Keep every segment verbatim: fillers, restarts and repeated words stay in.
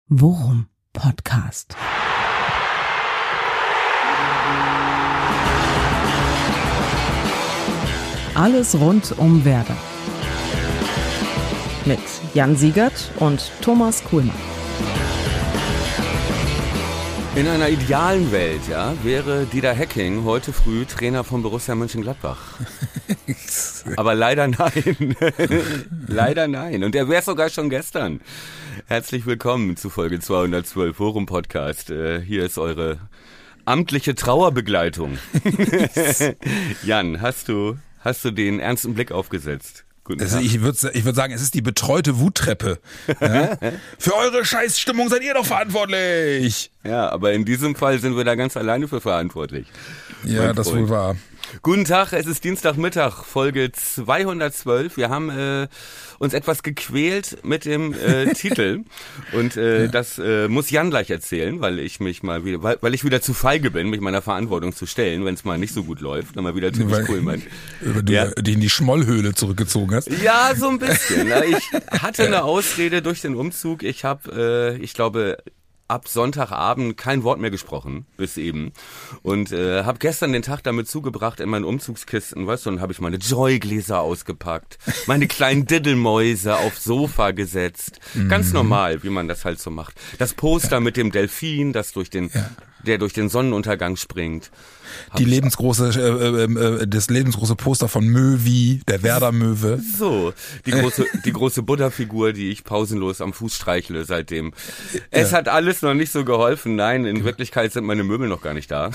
Worum Podcast. Alles rund um Werder. Mit Jan Siegert und Thomas Kuhlmann. In einer idealen Welt, ja, wäre Dieter Hecking heute früh Trainer von Borussia Mönchengladbach. Aber leider nein. Leider nein. Und er wäre sogar schon gestern. Herzlich willkommen zu Folge zweihundertzwölf Worum Podcast. Äh, hier ist eure amtliche Trauerbegleitung. Jan, hast du, hast du den ernsten Blick aufgesetzt? Also ich würde ich würd sagen, es ist die betreute Wuttreppe. Ja? Für eure Scheißstimmung seid ihr doch verantwortlich. Ja, aber in diesem Fall sind wir da ganz alleine für verantwortlich. Ja, das wohl wahr. Guten Tag, es ist Dienstagmittag, Folge zweihundertzwölf. Wir haben äh, uns etwas gequält mit dem äh, Titel und äh, ja. das äh, muss Jan gleich erzählen, weil ich mich mal wieder, weil, weil ich wieder zu feige bin, mich meiner Verantwortung zu stellen, wenn es mal nicht so gut läuft, dann mal wieder typisch Kuhlmann. Weil du ja. die in die Schmollhöhle zurückgezogen hast. Ja, so ein bisschen. Ich hatte eine Ausrede durch den Umzug. Ich habe, äh, ich glaube, ab Sonntagabend kein Wort mehr gesprochen, bis eben. Und äh, habe gestern den Tag damit zugebracht in meinen Umzugskisten, weißt du, und habe ich meine Joy-Gläser ausgepackt, meine kleinen Diddelmäuse aufs Sofa gesetzt. Mhm. Ganz normal, wie man das halt so macht. Das Poster ja. mit dem Delfin, das durch den, ja. der durch den Sonnenuntergang springt. Die lebensgroße, äh, äh, das lebensgroße Poster von Möwi, der Werder-Möwe. So, die große, die große Buddha-Figur, die ich pausenlos am Fuß streichle seitdem. Es ja. hat alles noch nicht so geholfen. Nein, in Wirklichkeit sind meine Möbel noch gar nicht da.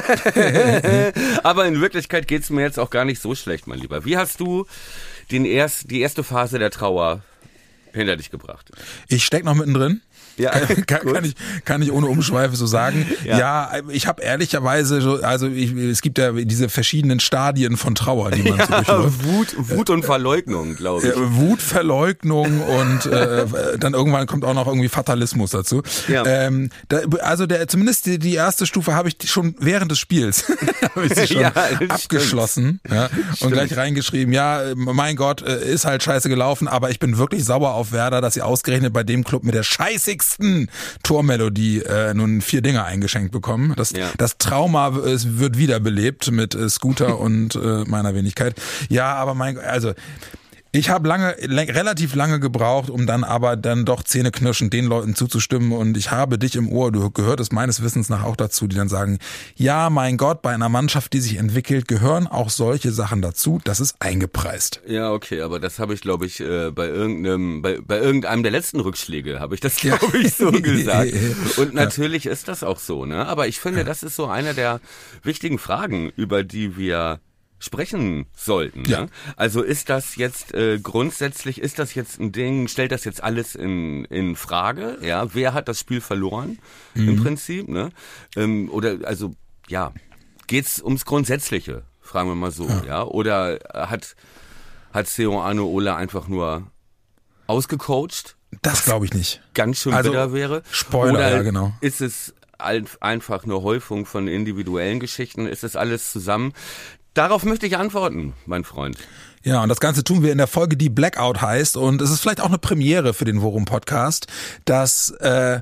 Aber in Wirklichkeit geht's mir jetzt auch gar nicht so schlecht, mein Lieber. Wie hast du den erst, die erste Phase der Trauer hinter dich gebracht? Ich steck noch mittendrin. Ja, kann, kann ich kann ich ohne Umschweife so sagen. Ja, ja ich habe ehrlicherweise so, also ich, es gibt ja diese verschiedenen Stadien von Trauer, die man ja, so durchläuft. Wut, Wut und Verleugnung, glaube ich. Wut, Verleugnung und äh, dann irgendwann kommt auch noch irgendwie Fatalismus dazu. Ja. Ähm, da, also der zumindest die, die erste Stufe habe ich schon während des Spiels habe ich sie schon ja, abgeschlossen ja, und gleich reingeschrieben. Ja, mein Gott, ist halt scheiße gelaufen, aber ich bin wirklich sauer auf Werder, dass sie ausgerechnet bei dem Club mit der scheißigsten Tormelodie äh, nun vier Dinger eingeschenkt bekommen. Das, ja. das Trauma es wird wiederbelebt mit äh, Scooter und äh, meiner Wenigkeit. Ja, aber mein, also ich habe lange, l- relativ lange gebraucht, um dann aber dann doch zähneknirschend den Leuten zuzustimmen und ich habe dich im Ohr, du gehörtest meines Wissens nach auch dazu, die dann sagen, ja, mein Gott, bei einer Mannschaft, die sich entwickelt, gehören auch solche Sachen dazu, das ist eingepreist. Ja, okay, aber das habe ich, glaube ich, äh, bei irgendeinem, bei, bei irgendeinem der letzten Rückschläge habe ich das, glaube ich, so gesagt. Und natürlich ja. ist das auch so, ne? Aber ich finde, das ist so eine der wichtigen Fragen, über die wir sprechen sollten. Ja. Ne? Also ist das jetzt äh, grundsätzlich, ist das jetzt ein Ding, stellt das jetzt alles in in Frage? Ja, wer hat das Spiel verloren mhm. im Prinzip? Ne? Ähm, oder also ja, geht's ums Grundsätzliche? Fragen wir mal so, ja? ja? Oder hat hat Seoane Ole einfach nur ausgecoacht? Das glaube ich nicht. Ganz schön also, bitter wäre. Spoiler, oder ja genau. Ist es einfach eine Häufung von individuellen Geschichten? Ist es alles zusammen? Darauf möchte ich antworten, mein Freund. Ja, und das Ganze tun wir in der Folge, die Blackout heißt. Und es ist vielleicht auch eine Premiere für den Worum-Podcast, dass äh,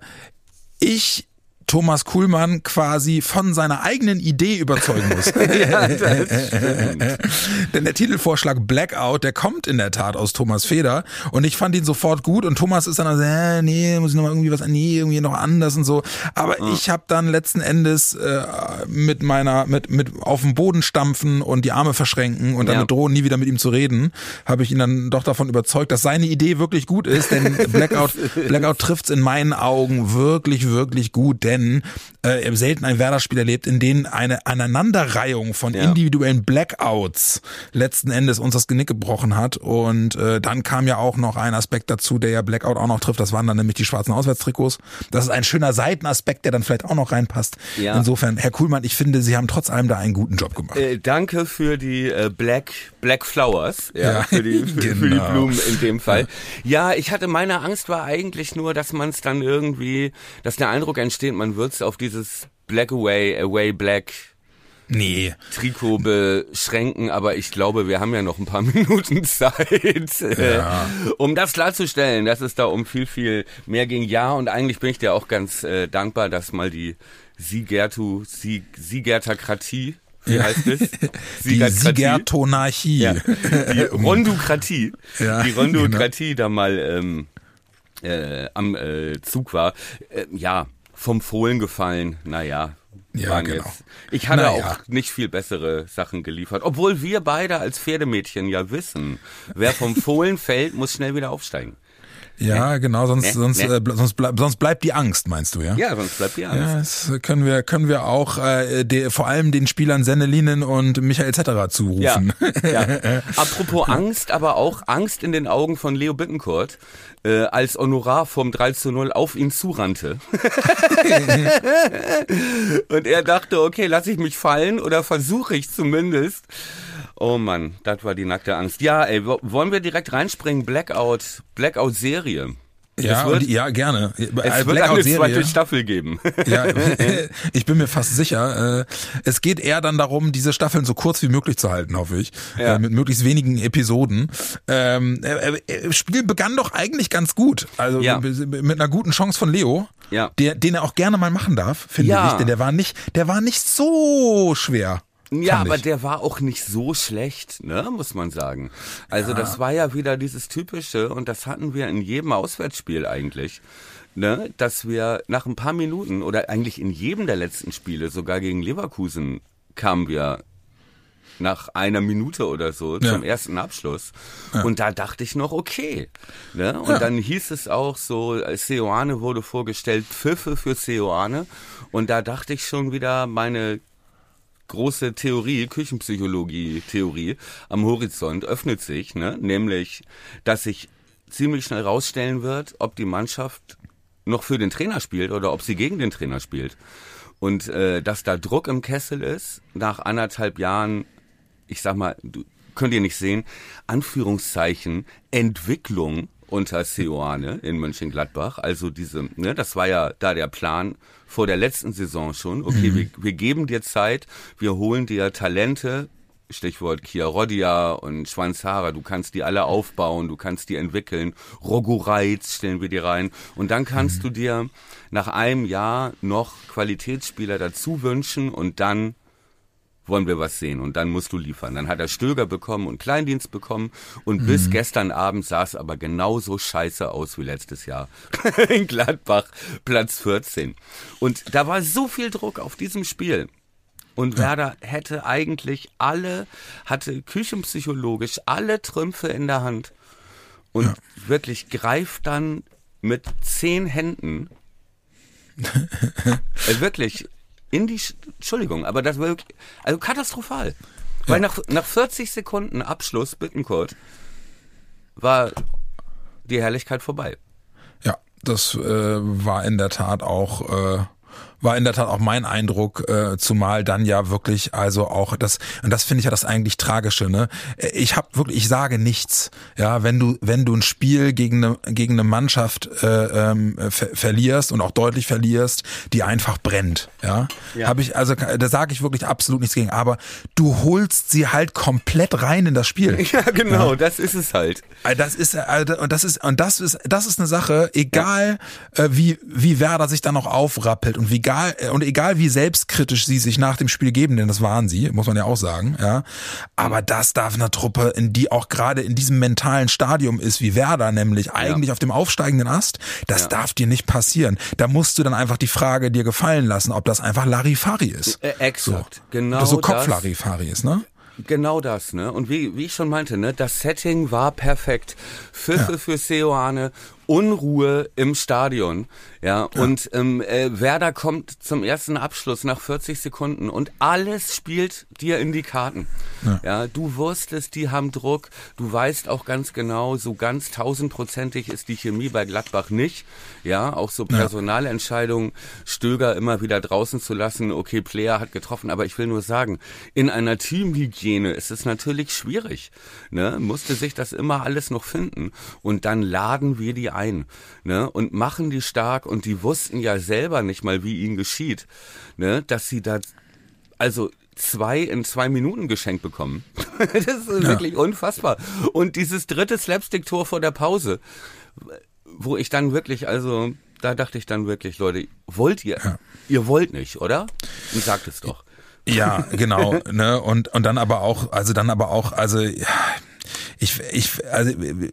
ich Thomas Kuhlmann quasi von seiner eigenen Idee überzeugen muss. Ja, das stimmt. Denn der Titelvorschlag Blackout, der kommt in der Tat aus Thomas Feder und ich fand ihn sofort gut und Thomas ist dann also, äh, nee, muss ich noch mal irgendwie was, nee, irgendwie noch anders und so. Aber mhm. ich habe dann letzten Endes äh, mit meiner, mit mit auf den Boden stampfen und die Arme verschränken und damit ja. drohen, nie wieder mit ihm zu reden, habe ich ihn dann doch davon überzeugt, dass seine Idee wirklich gut ist, denn Blackout, Blackout trifft's in meinen Augen wirklich, wirklich gut, denn äh, selten ein Werder-Spiel erlebt, in denen eine Aneinanderreihung von ja. individuellen Blackouts letzten Endes uns das Genick gebrochen hat. Und äh, dann kam ja auch noch ein Aspekt dazu, der ja Blackout auch noch trifft. Das waren dann nämlich die schwarzen Auswärtstrikots. Das ist ein schöner Seitenaspekt, der dann vielleicht auch noch reinpasst. Ja. Insofern, Herr Kuhlmann, ich finde, Sie haben trotz allem da einen guten Job gemacht. Äh, danke für die äh, Black Black Flowers, ja, ja. Für, die, für, genau. für die Blumen in dem Fall. Ja, ich hatte, meine Angst war eigentlich nur, dass man es dann irgendwie, dass der Eindruck entsteht, man wird es auf dieses Black Away, Away Black Nee. Trikot beschränken, aber ich glaube, wir haben ja noch ein paar Minuten Zeit, Ja. um das klarzustellen, dass es da um viel, viel mehr ging. Ja, und eigentlich bin ich dir auch ganz äh, dankbar, dass mal die Siegertu, Sieg, Siegertakratie, wie Ja. heißt es? Die Siegertonarchie. Ja. Die Rondokratie, Ja, die Rondokratie da mal ähm, äh, am äh, Zug war. Äh, ja, vom Fohlen gefallen, naja. Ja, waren genau. Jetzt, ich hatte Na auch ja. nicht viel bessere Sachen geliefert, obwohl wir beide als Pferdemädchen ja wissen, wer vom Fohlen fällt, muss schnell wieder aufsteigen. Ja, genau, sonst, Nee, sonst, nee. Äh, ble- sonst, bleib, sonst bleibt die Angst, meinst du, ja? Ja, sonst bleibt die Angst. Ja, das können wir, können wir auch äh, de, vor allem den Spielern Sennelinen und Michael Zetterer zurufen. Ja, ja. Apropos Angst, aber auch Angst in den Augen von Leo Bittencourt, äh, als Honorar vom drei zu null auf ihn zurannte. Und er dachte, okay, lass ich mich fallen oder versuche ich zumindest. Oh Mann, das war die nackte Angst. Ja, ey, wo- wollen wir direkt reinspringen? Blackout, Blackout-Serie. Ja, es wird, und, ja, gerne. es wird eine zweite Staffel geben. Ja, ich bin mir fast sicher. Äh, Es geht eher dann darum, diese Staffeln so kurz wie möglich zu halten, hoffe ich. Ja. Äh, Mit möglichst wenigen Episoden. Ähm, äh, äh, Spiel begann doch eigentlich ganz gut. Also Ja. mit einer guten Chance von Leo, Ja. der, den er auch gerne mal machen darf, finde Ja. ich. Denn der war nicht, der war nicht so schwer. Ja, fand aber ich. der war auch nicht so schlecht, ne, muss man sagen. Also das war ja wieder dieses typische, und das hatten wir in jedem Auswärtsspiel eigentlich, ne, dass wir nach ein paar Minuten oder eigentlich in jedem der letzten Spiele, sogar gegen Leverkusen, kamen wir nach einer Minute oder so Ja. zum ersten Abschluss. Und da dachte ich noch, okay. Ne? Und Ja. dann hieß es auch so, Seoane wurde vorgestellt, Pfiffe für Seoane. Und da dachte ich schon wieder, meine große Theorie, Küchenpsychologie-Theorie am Horizont öffnet sich, ne? Nämlich, dass sich ziemlich schnell rausstellen wird, ob die Mannschaft noch für den Trainer spielt oder ob sie gegen den Trainer spielt. Und äh, dass da Druck im Kessel ist, nach anderthalb Jahren, ich sag mal, du, könnt ihr nicht sehen, Anführungszeichen, Entwicklung unter Seoane in Mönchengladbach. Also diese, ne, das war ja da der Plan vor der letzten Saison schon. Okay, Mhm. wir, wir geben dir Zeit, wir holen dir Talente, Stichwort Kia Roddia und Schwanzharer, du kannst die alle aufbauen, du kannst die entwickeln. Rogo Reitz stellen wir dir rein. Und dann kannst du dir nach einem Jahr noch Qualitätsspieler dazu wünschen und dann wollen wir was sehen und dann musst du liefern. Dann hat er Stöger bekommen und Kleindienst bekommen und mhm. bis gestern Abend sah es aber genauso scheiße aus wie letztes Jahr in Gladbach, Platz vierzehn. Und da war so viel Druck auf diesem Spiel. Und Werder hätte eigentlich alle, hatte küchenpsychologisch alle Trümpfe in der Hand und ja. wirklich greift dann mit zehn Händen, äh, wirklich, in die, Entschuldigung, aber das war wirklich, also katastrophal. Weil ja. nach, nach vierzig Sekunden Abschluss Bittencourt war die Herrlichkeit vorbei. Ja, das äh, war in der Tat auch... Äh war in der Tat auch mein Eindruck, äh, zumal dann ja wirklich, also auch das, und das finde ich ja das eigentlich Tragische, ne? Ich habe wirklich, ich sage nichts, ja, wenn du, wenn du ein Spiel gegen eine, gegen eine Mannschaft äh, ähm, ver verlierst und auch deutlich verlierst, die einfach brennt, ja, ja. habe ich, also da sage ich wirklich absolut nichts gegen, aber du holst sie halt komplett rein in das Spiel. Ja, genau, ja. Das ist es halt. Das ist, und das ist, und das ist, das ist eine Sache, egal ja. äh, wie, wie Werder sich dann noch aufrappelt und wie geil und egal wie selbstkritisch sie sich nach dem Spiel geben, denn das waren sie, muss man ja auch sagen, ja. Aber das darf eine Truppe, in die auch gerade in diesem mentalen Stadium ist, wie Werder, nämlich ja. eigentlich auf dem aufsteigenden Ast, das ja. darf dir nicht passieren. Da musst du dann einfach die Frage dir gefallen lassen, ob das einfach Larifari ist. Äh, exakt, so. genau. Oder so Kopf-Larifari ist, ne? Genau das, ne? Und wie, wie ich schon meinte, ne, das Setting war perfekt. Pfiffe ja. für Seoane, Unruhe im Stadion, ja, ja. und ähm, äh, Werder kommt zum ersten Abschluss nach vierzig Sekunden und alles spielt dir in die Karten. Ja, ja du wusstest, die haben Druck, du weißt auch ganz genau, so ganz tausendprozentig ist die Chemie bei Gladbach nicht, ja, auch so Personalentscheidungen, Stöger immer wieder draußen zu lassen, okay, Player hat getroffen, aber ich will nur sagen, in einer Teamhygiene ist es natürlich schwierig, ne, musste sich das immer alles noch finden und dann laden wir die ein, ne, und machen die stark und die wussten ja selber nicht mal, wie ihnen geschieht, ne, dass sie da, also zwei in zwei Minuten geschenkt bekommen. Das ist ja. wirklich unfassbar. Und dieses dritte Slapstick-Tor vor der Pause, wo ich dann wirklich, also da dachte ich dann wirklich, Leute, wollt ihr? Ja. Ihr wollt nicht, oder? Und sagt es doch. Ja, genau, ne, und, und dann aber auch, also dann aber auch, also, ja, ich, ich, also,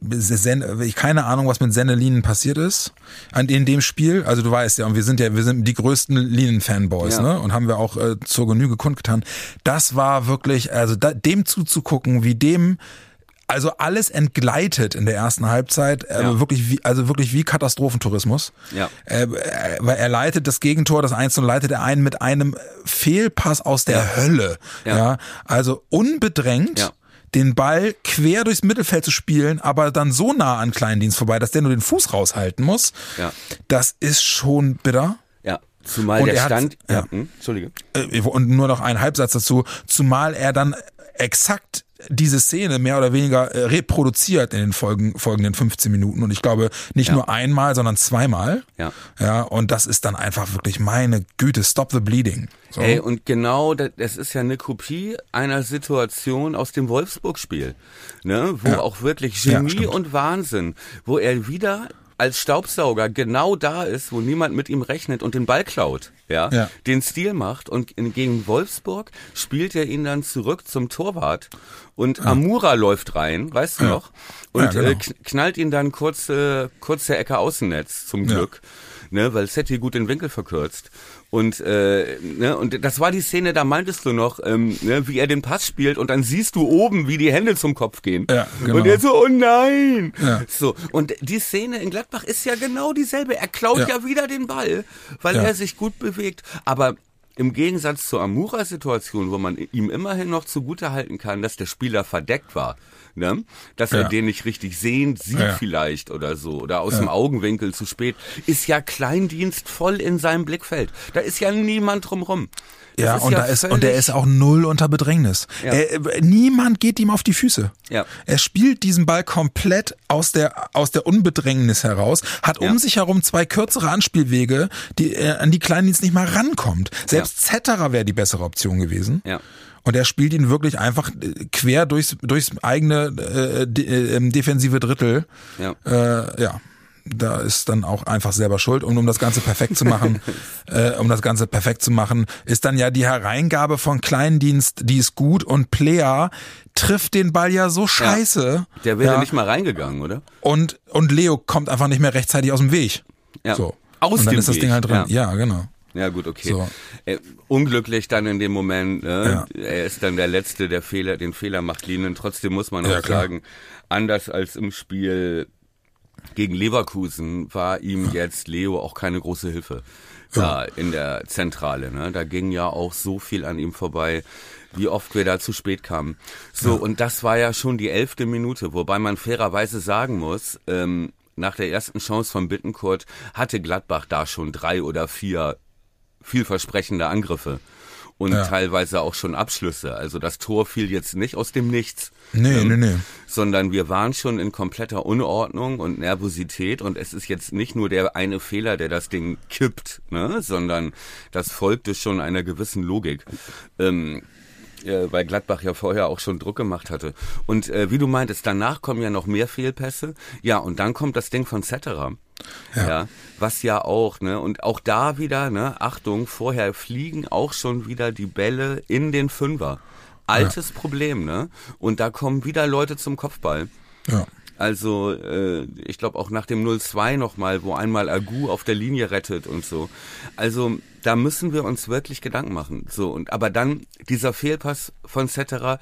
ich, keine Ahnung, was mit Senne-Linen passiert ist, an, in dem Spiel, also du weißt ja, und wir sind ja, wir sind die größten Linen-Fanboys, ja. ne, und haben wir auch äh, zur Genüge kundgetan. Das war wirklich, also da, dem zuzugucken, wie dem, also alles entgleitet in der ersten Halbzeit, ja. äh, wirklich wie, also wirklich wie Katastrophentourismus. Ja. Äh, äh, weil er leitet das Gegentor, das eins zu null leitet er ein mit einem Fehlpass aus der ja. Hölle. Ja. ja. Also unbedrängt. Ja. Den Ball quer durchs Mittelfeld zu spielen, aber dann so nah an Kleindienst vorbei, dass der nur den Fuß raushalten muss. Ja. Das ist schon bitter. Ja. Zumal und der Stand. Hat, ja. Hm, Entschuldige. Und nur noch ein Halbsatz dazu. Zumal er dann exakt diese Szene mehr oder weniger reproduziert in den folgen, folgenden fünfzehn Minuten und ich glaube nicht ja. nur einmal, sondern zweimal. Ja. Ja, und das ist dann einfach wirklich, meine Güte, stop the bleeding. So. Ey, und genau, das, das ist ja eine Kopie einer Situation aus dem Wolfsburg-Spiel, ne, wo ja. auch wirklich Genie ja, und Wahnsinn, wo er wieder als Staubsauger genau da ist, wo niemand mit ihm rechnet und den Ball klaut, ja, ja. den Stil macht und in, gegen Wolfsburg spielt er ihn dann zurück zum Torwart und ja. Amura läuft rein, weißt du ja. noch, und ja, genau. äh, knallt ihn dann kurz, äh, kurz der Ecke Außennetz zum Glück, ja. ne, weil Setti gut den Winkel verkürzt. Und äh, ne, und das war die Szene, da meintest du noch, ähm, ne, wie er den Pass spielt und dann siehst du oben, wie die Hände zum Kopf gehen. Ja, genau. Und er so, oh nein! Ja. So, und die Szene in Gladbach ist ja genau dieselbe. Er klaut ja, ja wieder den Ball, weil ja. er sich gut bewegt. Aber im Gegensatz zur Amura-Situation, wo man ihm immerhin noch zugutehalten kann, dass der Spieler verdeckt war, ne? Dass er ja. den nicht richtig sehen sieht ja. vielleicht oder so, oder aus ja. dem Augenwinkel zu spät, ist ja Kleindienst voll in seinem Blickfeld. Da ist ja niemand drumrum. Das ja, und, ja da ist, und der ist auch null unter Bedrängnis. Ja. Er, niemand geht ihm auf die Füße. Ja. Er spielt diesen Ball komplett aus der, aus der Unbedrängnis heraus, hat ja. um sich herum zwei kürzere Anspielwege, die, äh, an die Kleindienst nicht mal rankommt. Selbst ja. Zetterer wäre die bessere Option gewesen. Ja. Und er spielt ihn wirklich einfach quer durchs, durchs eigene äh, de, äh, defensive Drittel. Ja. Äh, ja. Da ist dann auch einfach selber schuld. Und um das Ganze perfekt zu machen, äh, um das Ganze perfekt zu machen, ist dann ja die Hereingabe von Kleindienst, die ist gut, und Plea trifft den Ball ja so scheiße. Ja, der wäre ja. nicht mal reingegangen, oder? Und, und Leo kommt einfach nicht mehr rechtzeitig aus dem Weg. Ja. So. Aus und dann dem ist das Weg. Ding halt drin. Ja, ja genau. Ja gut, okay. So. Äh, unglücklich dann in dem Moment. Ne? Ja. Er ist dann der Letzte, der Fehler, den Fehler macht Linen. Trotzdem muss man auch ja, sagen, anders als im Spiel gegen Leverkusen war ihm ja. jetzt Leo auch keine große Hilfe da ja. in der Zentrale. Ne? Da ging ja auch so viel an ihm vorbei, wie oft wir da zu spät kamen. So, ja. und das war ja schon die elfte Minute, wobei man fairerweise sagen muss, ähm, nach der ersten Chance von Bittencourt hatte Gladbach da schon drei oder vier vielversprechende Angriffe und ja. teilweise auch schon Abschlüsse. Also das Tor fiel jetzt nicht aus dem Nichts. Nee, ähm, nee, nee. Sondern wir waren schon in kompletter Unordnung und Nervosität, und es ist jetzt nicht nur der eine Fehler, der das Ding kippt, ne, sondern das folgte schon einer gewissen Logik. Ähm, äh, weil Gladbach ja vorher auch schon Druck gemacht hatte. Und äh, wie du meintest, danach kommen ja noch mehr Fehlpässe. Ja, und dann kommt das Ding von Zetterer. Ja. ja, was ja auch, ne, und auch da wieder, ne, Achtung, vorher fliegen auch schon wieder die Bälle in den Fünfer. Altes ja. Problem, ne, und da kommen wieder Leute zum Kopfball. Ja. Also, äh, ich glaube auch nach dem null zwei nochmal, wo einmal Agu auf der Linie rettet und so. Also, da müssen wir uns wirklich Gedanken machen. So, und aber dann dieser Fehlpass von Zetterer,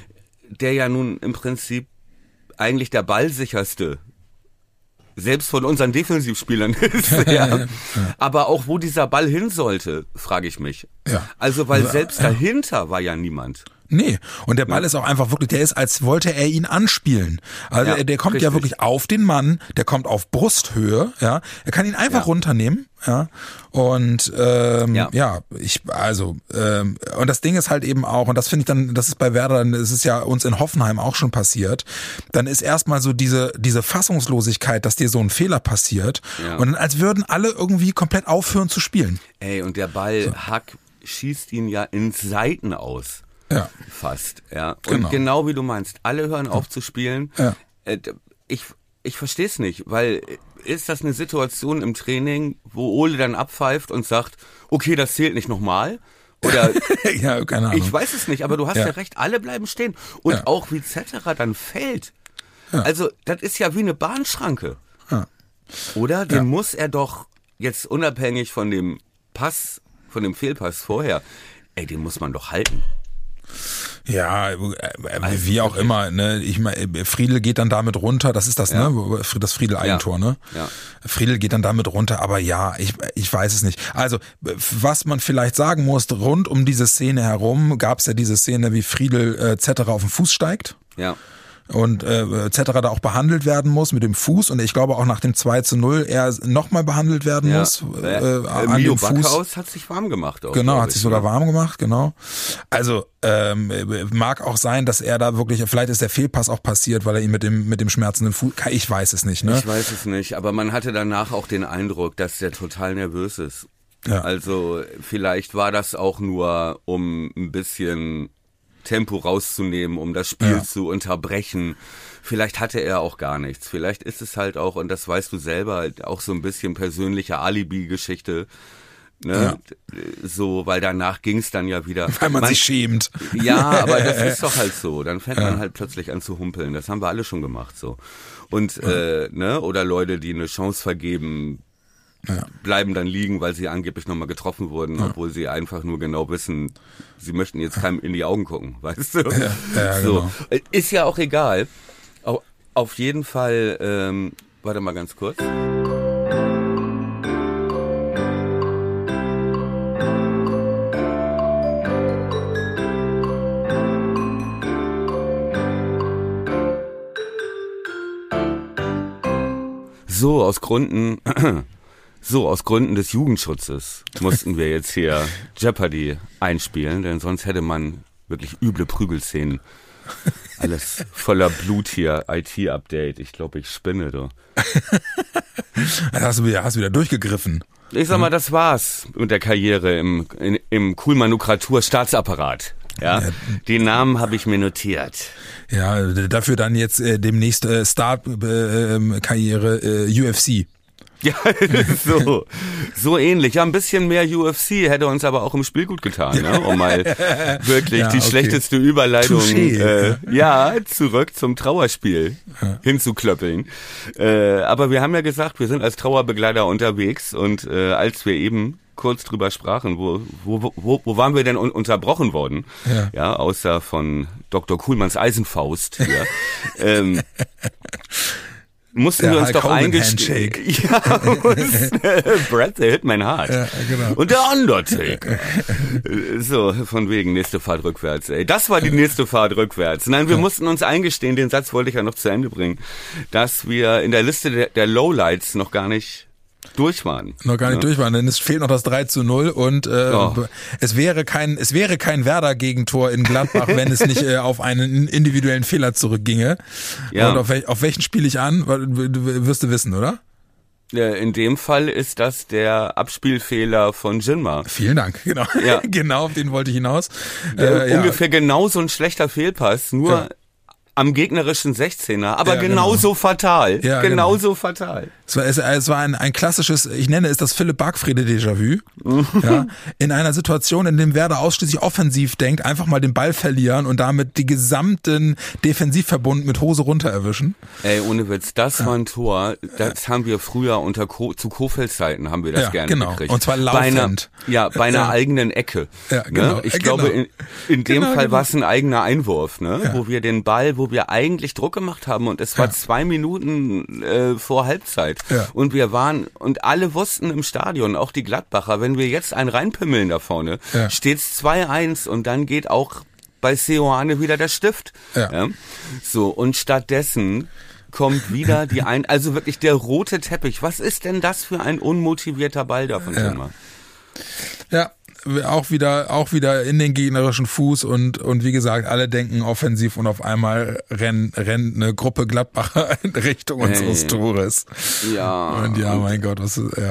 der ja nun im Prinzip eigentlich der ballsicherste selbst von unseren Defensivspielern ist, ja. Ja, ja. Aber auch wo dieser Ball hin sollte, frage ich mich. Ja. Also, weil selbst ja. dahinter war ja niemand. Nee, und der Ball ja. ist auch einfach wirklich, der ist, als wollte er ihn anspielen. Also ja, der kommt richtig. ja wirklich auf den Mann, der kommt auf Brusthöhe, ja. Er kann ihn einfach ja. runternehmen, ja. Und ähm, ja. ja, ich, also, ähm, und das Ding ist halt eben auch, und das finde ich dann, das ist bei Werder, das ist ja uns in Hoffenheim auch schon passiert, dann ist erstmal so diese, diese Fassungslosigkeit, dass dir so ein Fehler passiert, ja. und dann als würden alle irgendwie komplett aufhören zu spielen. Ey, und der Ball, so. Hack, schießt ihn ja in Seiten aus. Ja. Fast, ja. Und Genau. genau wie du meinst, alle hören auf zu spielen. Ja. Ich, ich verstehe es nicht, weil ist das eine Situation im Training, wo Ole dann abpfeift und sagt, okay, das zählt nicht nochmal? Oder ja, keine Ahnung. Ich weiß es nicht, aber du hast ja, Ja. recht, alle bleiben stehen. Und Ja. auch wie Zetterer dann fällt. Ja. Also, das ist ja wie eine Bahnschranke. Ja. Oder? Den Ja. muss er doch jetzt unabhängig von dem Pass, von dem Fehlpass vorher, ey, den muss man doch halten. Ja, äh, wie auch immer, ne? Ich meine, Friedel geht dann damit runter, das ist das, Ja. ne? Das Friedel-Eigentor, ne? Ja. Friedel geht dann damit runter, aber ja, ich, ich weiß es nicht. Also, was man vielleicht sagen muss, rund um diese Szene herum gab es ja diese Szene, wie Friedel äh, Zetterer auf den Fuß steigt. Ja. Und äh, Zetterer da auch behandelt werden muss mit dem Fuß und ich glaube auch nach dem zwei zu null er nochmal behandelt werden Ja. muss äh, äh, an Mio dem Fuß. Backhaus hat sich warm gemacht. Auch, Genau, glaub hat ich, sich sogar ne? warm gemacht, genau. Also ähm, mag auch sein, dass er da wirklich, vielleicht ist der Fehlpass auch passiert, weil er ihn mit dem mit dem schmerzenden Fuß, ich weiß es nicht, ne? Ich weiß es nicht, aber man hatte danach auch den Eindruck, dass der total nervös ist. Ja. Also vielleicht war das auch nur, um ein bisschen Tempo rauszunehmen, um das Spiel Ja. zu unterbrechen. Vielleicht hatte er auch gar nichts. Vielleicht ist es halt auch, und das weißt du selber, halt auch so ein bisschen persönliche Alibi-Geschichte. Ne? So, weil danach ging es dann ja wieder. Weil man, sich schämt. Ja, aber das ist doch halt so. Dann fängt man halt plötzlich an zu humpeln. Das haben wir alle schon gemacht so. Und äh, ne, oder Leute, die eine Chance vergeben, Ja. bleiben dann liegen, weil sie angeblich nochmal getroffen wurden, Ja. obwohl sie einfach nur genau wissen, sie möchten jetzt keinem in die Augen gucken, weißt du? Ja, ja, so. genau. Ist ja auch egal. Au- Auf jeden Fall, ähm, warte mal ganz kurz. So, aus Gründen, so, aus Gründen des Jugendschutzes mussten wir jetzt hier Jeopardy einspielen, denn sonst hätte man wirklich üble Prügelszenen. Alles voller Blut hier, I T-Update. Ich glaube, ich spinne, du. Da hast du wieder, hast du wieder durchgegriffen. Ich sag mal, das war's mit der Karriere im, in, im Kuhlmanufaktur-Staatsapparat. Ja, Ja. den Namen habe ich mir notiert. Ja, dafür dann jetzt äh, demnächst äh, Star-Karriere äh, U F C. Ja, so, so ähnlich. Ja, ein bisschen mehr U F C hätte uns aber auch im Spiel gut getan, ne? Um mal wirklich Ja, die okay. schlechteste Überleitung Touché, äh, ja, zurück zum Trauerspiel Ja. hinzuklöppeln. Äh, aber wir haben ja gesagt, wir sind als Trauerbegleiter unterwegs und äh, als wir eben kurz drüber sprachen, wo, wo, wo, wo waren wir denn un- unterbrochen worden? Ja. Ja, außer von Doktor Kuhlmanns Eisenfaust hier. ähm, mussten Der wir uns Hulk doch Hogan eingestehen. Handshake. Ja, mussten, Brad the Hitman Hart. Ja, genau. Und der Undertaker. So, von wegen nächste Fahrt rückwärts. Ey, das war die nächste Fahrt rückwärts. Nein, wir mussten uns eingestehen, den Satz wollte ich ja noch zu Ende bringen, dass wir in der Liste der, der Lowlights noch gar nicht durch waren. Noch gar nicht Ja. durch waren, denn es fehlt noch das drei zu null und äh, Oh. es wäre kein es wäre kein Werder-Gegentor in Gladbach, wenn es nicht äh, auf einen individuellen Fehler zurückginge. Ja. Und auf, wel, auf welchen spiele ich an? Du wirst du wissen, oder? Äh, In dem Fall ist das der Abspielfehler von Jinma. Vielen Dank, genau. Ja. Genau, auf den wollte ich hinaus. Der Äh, ja. ungefähr genauso ein schlechter Fehlpass, nur Ja. am gegnerischen sechzehner, aber Ja, genauso genau. fatal. Ja, genauso fatal. Es war, es, es war ein, ein klassisches, ich nenne es das Philipp Bargfrede Déjà-vu. Ja, in einer Situation, in dem Werder ausschließlich offensiv denkt, einfach mal den Ball verlieren und damit die gesamten Defensivverbund mit Hose runter erwischen. Ey, ohne Witz, das war ein Tor, das haben wir früher unter Ko- zu Kofeld-Zeiten haben wir das Ja, gerne genau. gekriegt. Und zwar Bei einer, laufend. ja, bei einer Ja. eigenen Ecke. Ja, genau. Ne? Ich Äh, glaube, genau. in, in dem Genau, Fall genau. war es ein eigener Einwurf, ne? Ja. Wo wir den Ball, wo wir eigentlich Druck gemacht haben und es war Ja. zwei Minuten äh, vor Halbzeit. Ja. Und wir waren, und alle wussten im Stadion, auch die Gladbacher, wenn wir jetzt einen reinpimmeln da vorne, Ja. steht's zwei eins und dann geht auch bei Seoane wieder der Stift. Ja. So, und stattdessen kommt wieder die ein, also wirklich der rote Teppich. Was ist denn das für ein unmotivierter Ball da von Ja. Schimmer? Ja, auch wieder, auch wieder in den gegnerischen Fuß und, und wie gesagt, alle denken offensiv und auf einmal rennt, rennt eine Gruppe Gladbacher in Richtung unseres Hey. Tores. Ja. Und ja, mein Gott, was ist, ja.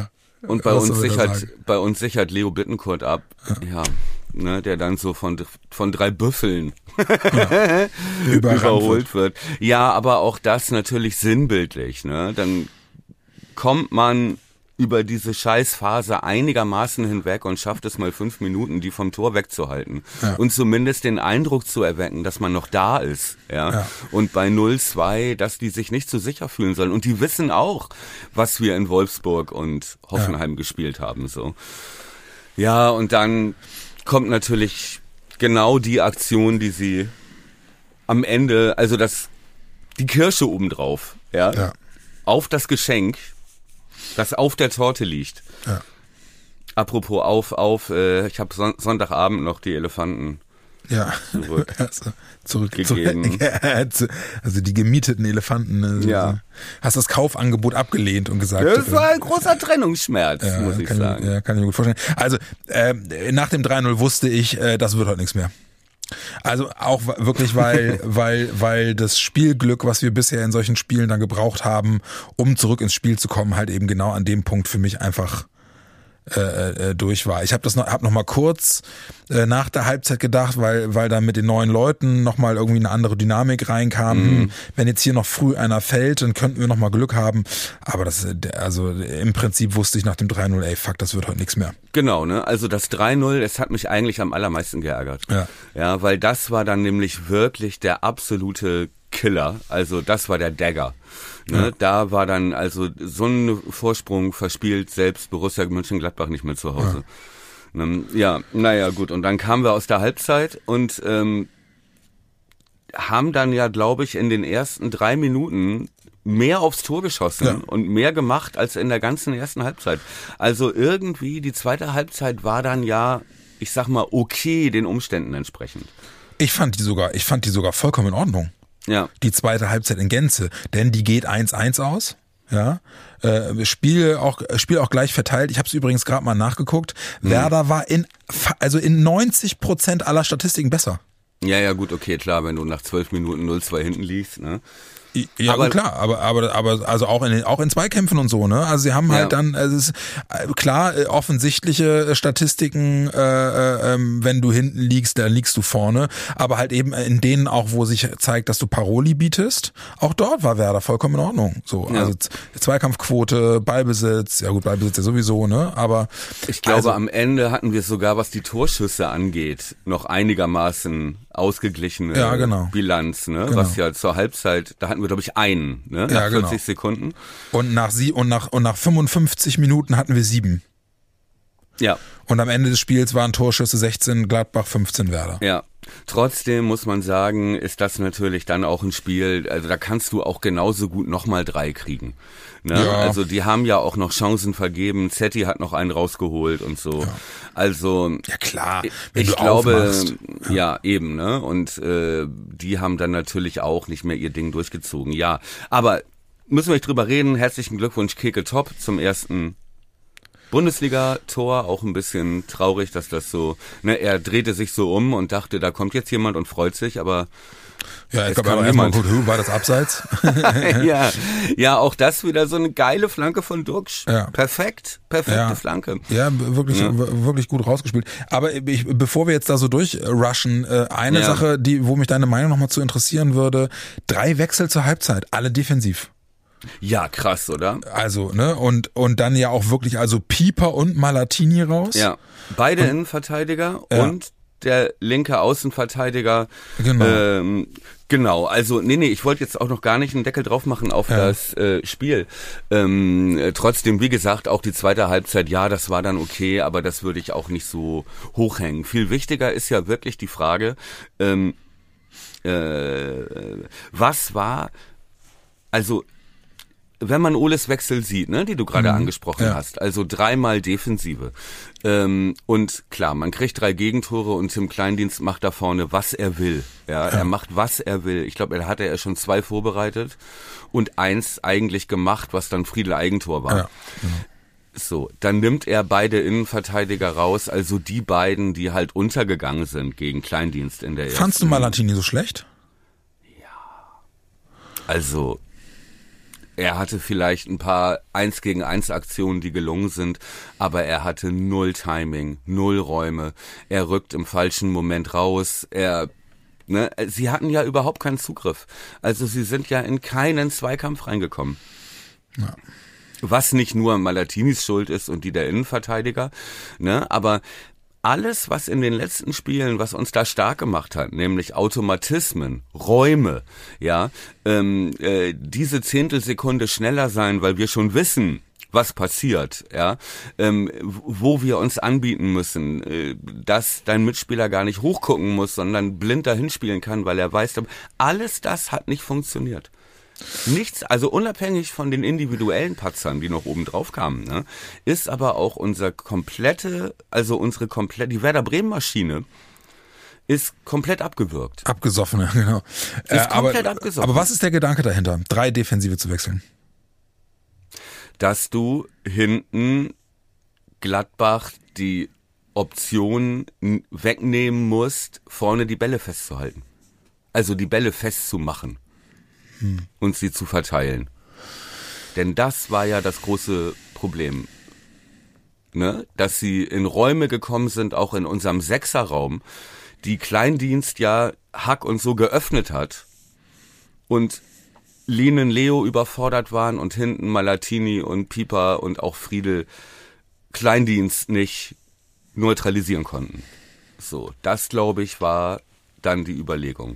Und bei Was uns soll er sichert, sagen? bei uns sichert Leo Bittencourt ab. Ja. Ne, der dann so von, von drei Büffeln Ja. überholt wird. Ja, aber auch das natürlich sinnbildlich, ne? Dann kommt man über diese Scheißphase einigermaßen hinweg und schafft es mal fünf Minuten, die vom Tor wegzuhalten. Ja. Und zumindest den Eindruck zu erwecken, dass man noch da ist. Ja. Ja. Und bei null zwei, dass die sich nicht so sicher fühlen sollen. Und die wissen auch, was wir in Wolfsburg und Hoffenheim ja. gespielt haben. So. Ja, und dann kommt natürlich genau die Aktion, die sie am Ende, also das, die Kirsche obendrauf, ja, Ja. auf das Geschenk, das auf der Torte liegt. Ja. Apropos auf, auf, äh, ich habe Son- Sonntagabend noch die Elefanten Ja, zurück. also, zurück, Gegeben. zurück. Also die gemieteten Elefanten. Also Ja. Hast das Kaufangebot abgelehnt und gesagt. Das war ein großer Trennungsschmerz, ja, muss ich kann sagen. Ich, ja, kann ich mir gut vorstellen. Also äh, nach dem drei null wusste ich, äh, das wird heute nichts mehr. Also auch w- wirklich, weil, weil, weil das Spielglück, was wir bisher in solchen Spielen dann gebraucht haben, um zurück ins Spiel zu kommen, halt eben genau an dem Punkt für mich einfach äh, äh, durch war. Ich habe das noch, hab noch mal kurz äh, nach der Halbzeit gedacht, weil weil da mit den neuen Leuten noch mal irgendwie eine andere Dynamik reinkam. Mhm. Wenn jetzt hier noch früh einer fällt, dann könnten wir noch mal Glück haben. Aber das, äh, also im Prinzip wusste ich nach dem drei null, ey, fuck, das wird heute nichts mehr. Genau, ne? Also das drei null, es hat mich eigentlich am allermeisten geärgert. Ja. Ja, weil das war dann nämlich wirklich der absolute Killer. Also das war der Dagger. Ne? Ja. Da war dann also so ein Vorsprung verspielt selbst Borussia Mönchengladbach nicht mehr zu Hause. Ja, ne? Ja, naja, gut. Und dann kamen wir aus der Halbzeit und ähm, haben dann ja, glaube ich, in den ersten drei Minuten mehr aufs Tor geschossen Ja. und mehr gemacht als in der ganzen ersten Halbzeit. Also irgendwie die zweite Halbzeit war dann ja, ich sag mal, okay den Umständen entsprechend. Ich fand die sogar, ich fand die sogar vollkommen in Ordnung. Ja. Die zweite Halbzeit in Gänze, denn die geht eins eins aus. Ja, äh, Spiel auch Spiel auch gleich verteilt. Ich habe es übrigens gerade mal nachgeguckt. Mhm. Werder war in fa- also in neunzig Prozent aller Statistiken besser. Ja, ja, gut, okay, klar, wenn du nach zwölf Minuten null zwei hinten liegst, ne? Ja, Aber- gut, klar, aber aber aber also auch in den, auch in Zweikämpfen und so, ne? Also sie haben halt Ja. dann, also es ist äh, klar äh, offensichtliche Statistiken, äh, äh, ähm, wenn du hinten liegst, dann liegst du vorne, aber halt eben in denen auch, wo sich zeigt, dass du Paroli bietest, auch dort war Werder vollkommen in Ordnung. So, Ja. also Z- Zweikampfquote, Ballbesitz, ja gut, Ballbesitz ja sowieso, ne? Aber Ich glaube, also, am Ende hatten wir sogar, was die Torschüsse angeht, noch einigermaßen ausgeglichene Ja, genau. Bilanz, ne? Genau. Was ja zur Halbzeit, da hatten wir, glaube ich, einen, ne? Ja, Nach genau. vierzig Sekunden. und nach sie und nach und nach fünfundfünfzig Minuten hatten wir sieben. Ja, Und am Ende des Spiels waren Torschüsse sechzehn Gladbach, fünfzehn Werder. ja. Trotzdem muss man sagen, ist das natürlich dann auch ein Spiel, also da kannst du auch genauso gut nochmal drei kriegen. Ne? Ja. Also die haben ja auch noch Chancen vergeben, Zetti hat noch einen rausgeholt und so. Ja. Also Ja klar, wenn ich du glaube, aufmachst. ja. eben, ne? Und äh, die haben dann natürlich auch nicht mehr ihr Ding durchgezogen. Ja, aber müssen wir nicht drüber reden. Herzlichen Glückwunsch, Keke Top, zum ersten Bundesliga-Tor. Auch ein bisschen traurig, dass das so, ne? Er drehte sich so um und dachte, da kommt jetzt jemand und freut sich, aber Ja, ich Es glaube, kam aber erstmal niemand. gut, hu, war das abseits? ja, ja, auch das wieder so eine geile Flanke von Duxch. Ja. Perfekt, perfekte Ja. Flanke. Ja, wirklich, Ja. w- wirklich gut rausgespielt. Aber ich, bevor wir jetzt da so durchrushen, äh, eine Ja. Sache, die, wo mich deine Meinung nochmal zu interessieren würde, drei Wechsel zur Halbzeit, alle defensiv. Ja, krass, oder? Also, ne, und, und dann ja auch wirklich, also Pieper und Malatini raus. Ja, beide Innenverteidiger Ja. und der linke Außenverteidiger. Genau. Ähm, genau, also nee, nee, ich wollte jetzt auch noch gar nicht einen Deckel drauf machen auf Ja. das äh, Spiel. Ähm, äh, trotzdem, wie gesagt, auch die zweite Halbzeit, ja, das war dann okay, aber das würde ich auch nicht so hochhängen. Viel wichtiger ist ja wirklich die Frage, ähm, äh, was war, also wenn man Oles Wechsel sieht, ne, die du gerade Mhm. angesprochen Ja. hast, also dreimal Defensive. Ähm, und klar, man kriegt drei Gegentore und Tim Kleindienst macht da vorne, was er will. Ja, er macht, was er will. Ich glaube, er hatte er schon zwei vorbereitet und eins eigentlich gemacht, was dann Friedel Eigentor war. Ja, genau. So, dann nimmt er beide Innenverteidiger raus, also die beiden, die halt untergegangen sind gegen Kleindienst in der ersten. Fandst du Malatini so schlecht? Also, er hatte vielleicht ein paar eins gegen eins Aktionen, die gelungen sind, aber er hatte null Timing, null Räume. Er rückt im falschen Moment raus. Er, ne, sie hatten ja überhaupt keinen Zugriff. Also sie sind ja in keinen Zweikampf reingekommen. Ja. Was nicht nur Malatinis Schuld ist und die der Innenverteidiger, ne, aber alles, was in den letzten Spielen, was uns da stark gemacht hat, nämlich Automatismen, Räume, ja, ähm, äh, diese Zehntelsekunde schneller sein, weil wir schon wissen, was passiert, ja, ähm, wo wir uns anbieten müssen, äh, dass dein Mitspieler gar nicht hochgucken muss, sondern blind dahin spielen kann, weil er weiß, alles das hat nicht funktioniert. Nichts, also unabhängig von den individuellen Patzern, die noch oben drauf kamen, ne, ist aber auch unser komplette, also unsere komplette, die Werder Bremen Maschine ist komplett abgewürgt. Abgesoffen, ja, genau. Ist äh, komplett aber, abgesoffen. Aber was ist der Gedanke dahinter? Drei Defensive zu wechseln. Dass du hinten Gladbach die Option wegnehmen musst, vorne die Bälle festzuhalten. Also die Bälle festzumachen. Und sie zu verteilen. Denn das war ja das große Problem. Ne? Dass sie in Räume gekommen sind, auch in unserem Sechserraum, die Kleindienst ja Hack und so geöffnet hat und Linen, Leo überfordert waren und hinten Malatini und Pieper und auch Friedel Kleindienst nicht neutralisieren konnten. So, das glaube ich war dann die Überlegung.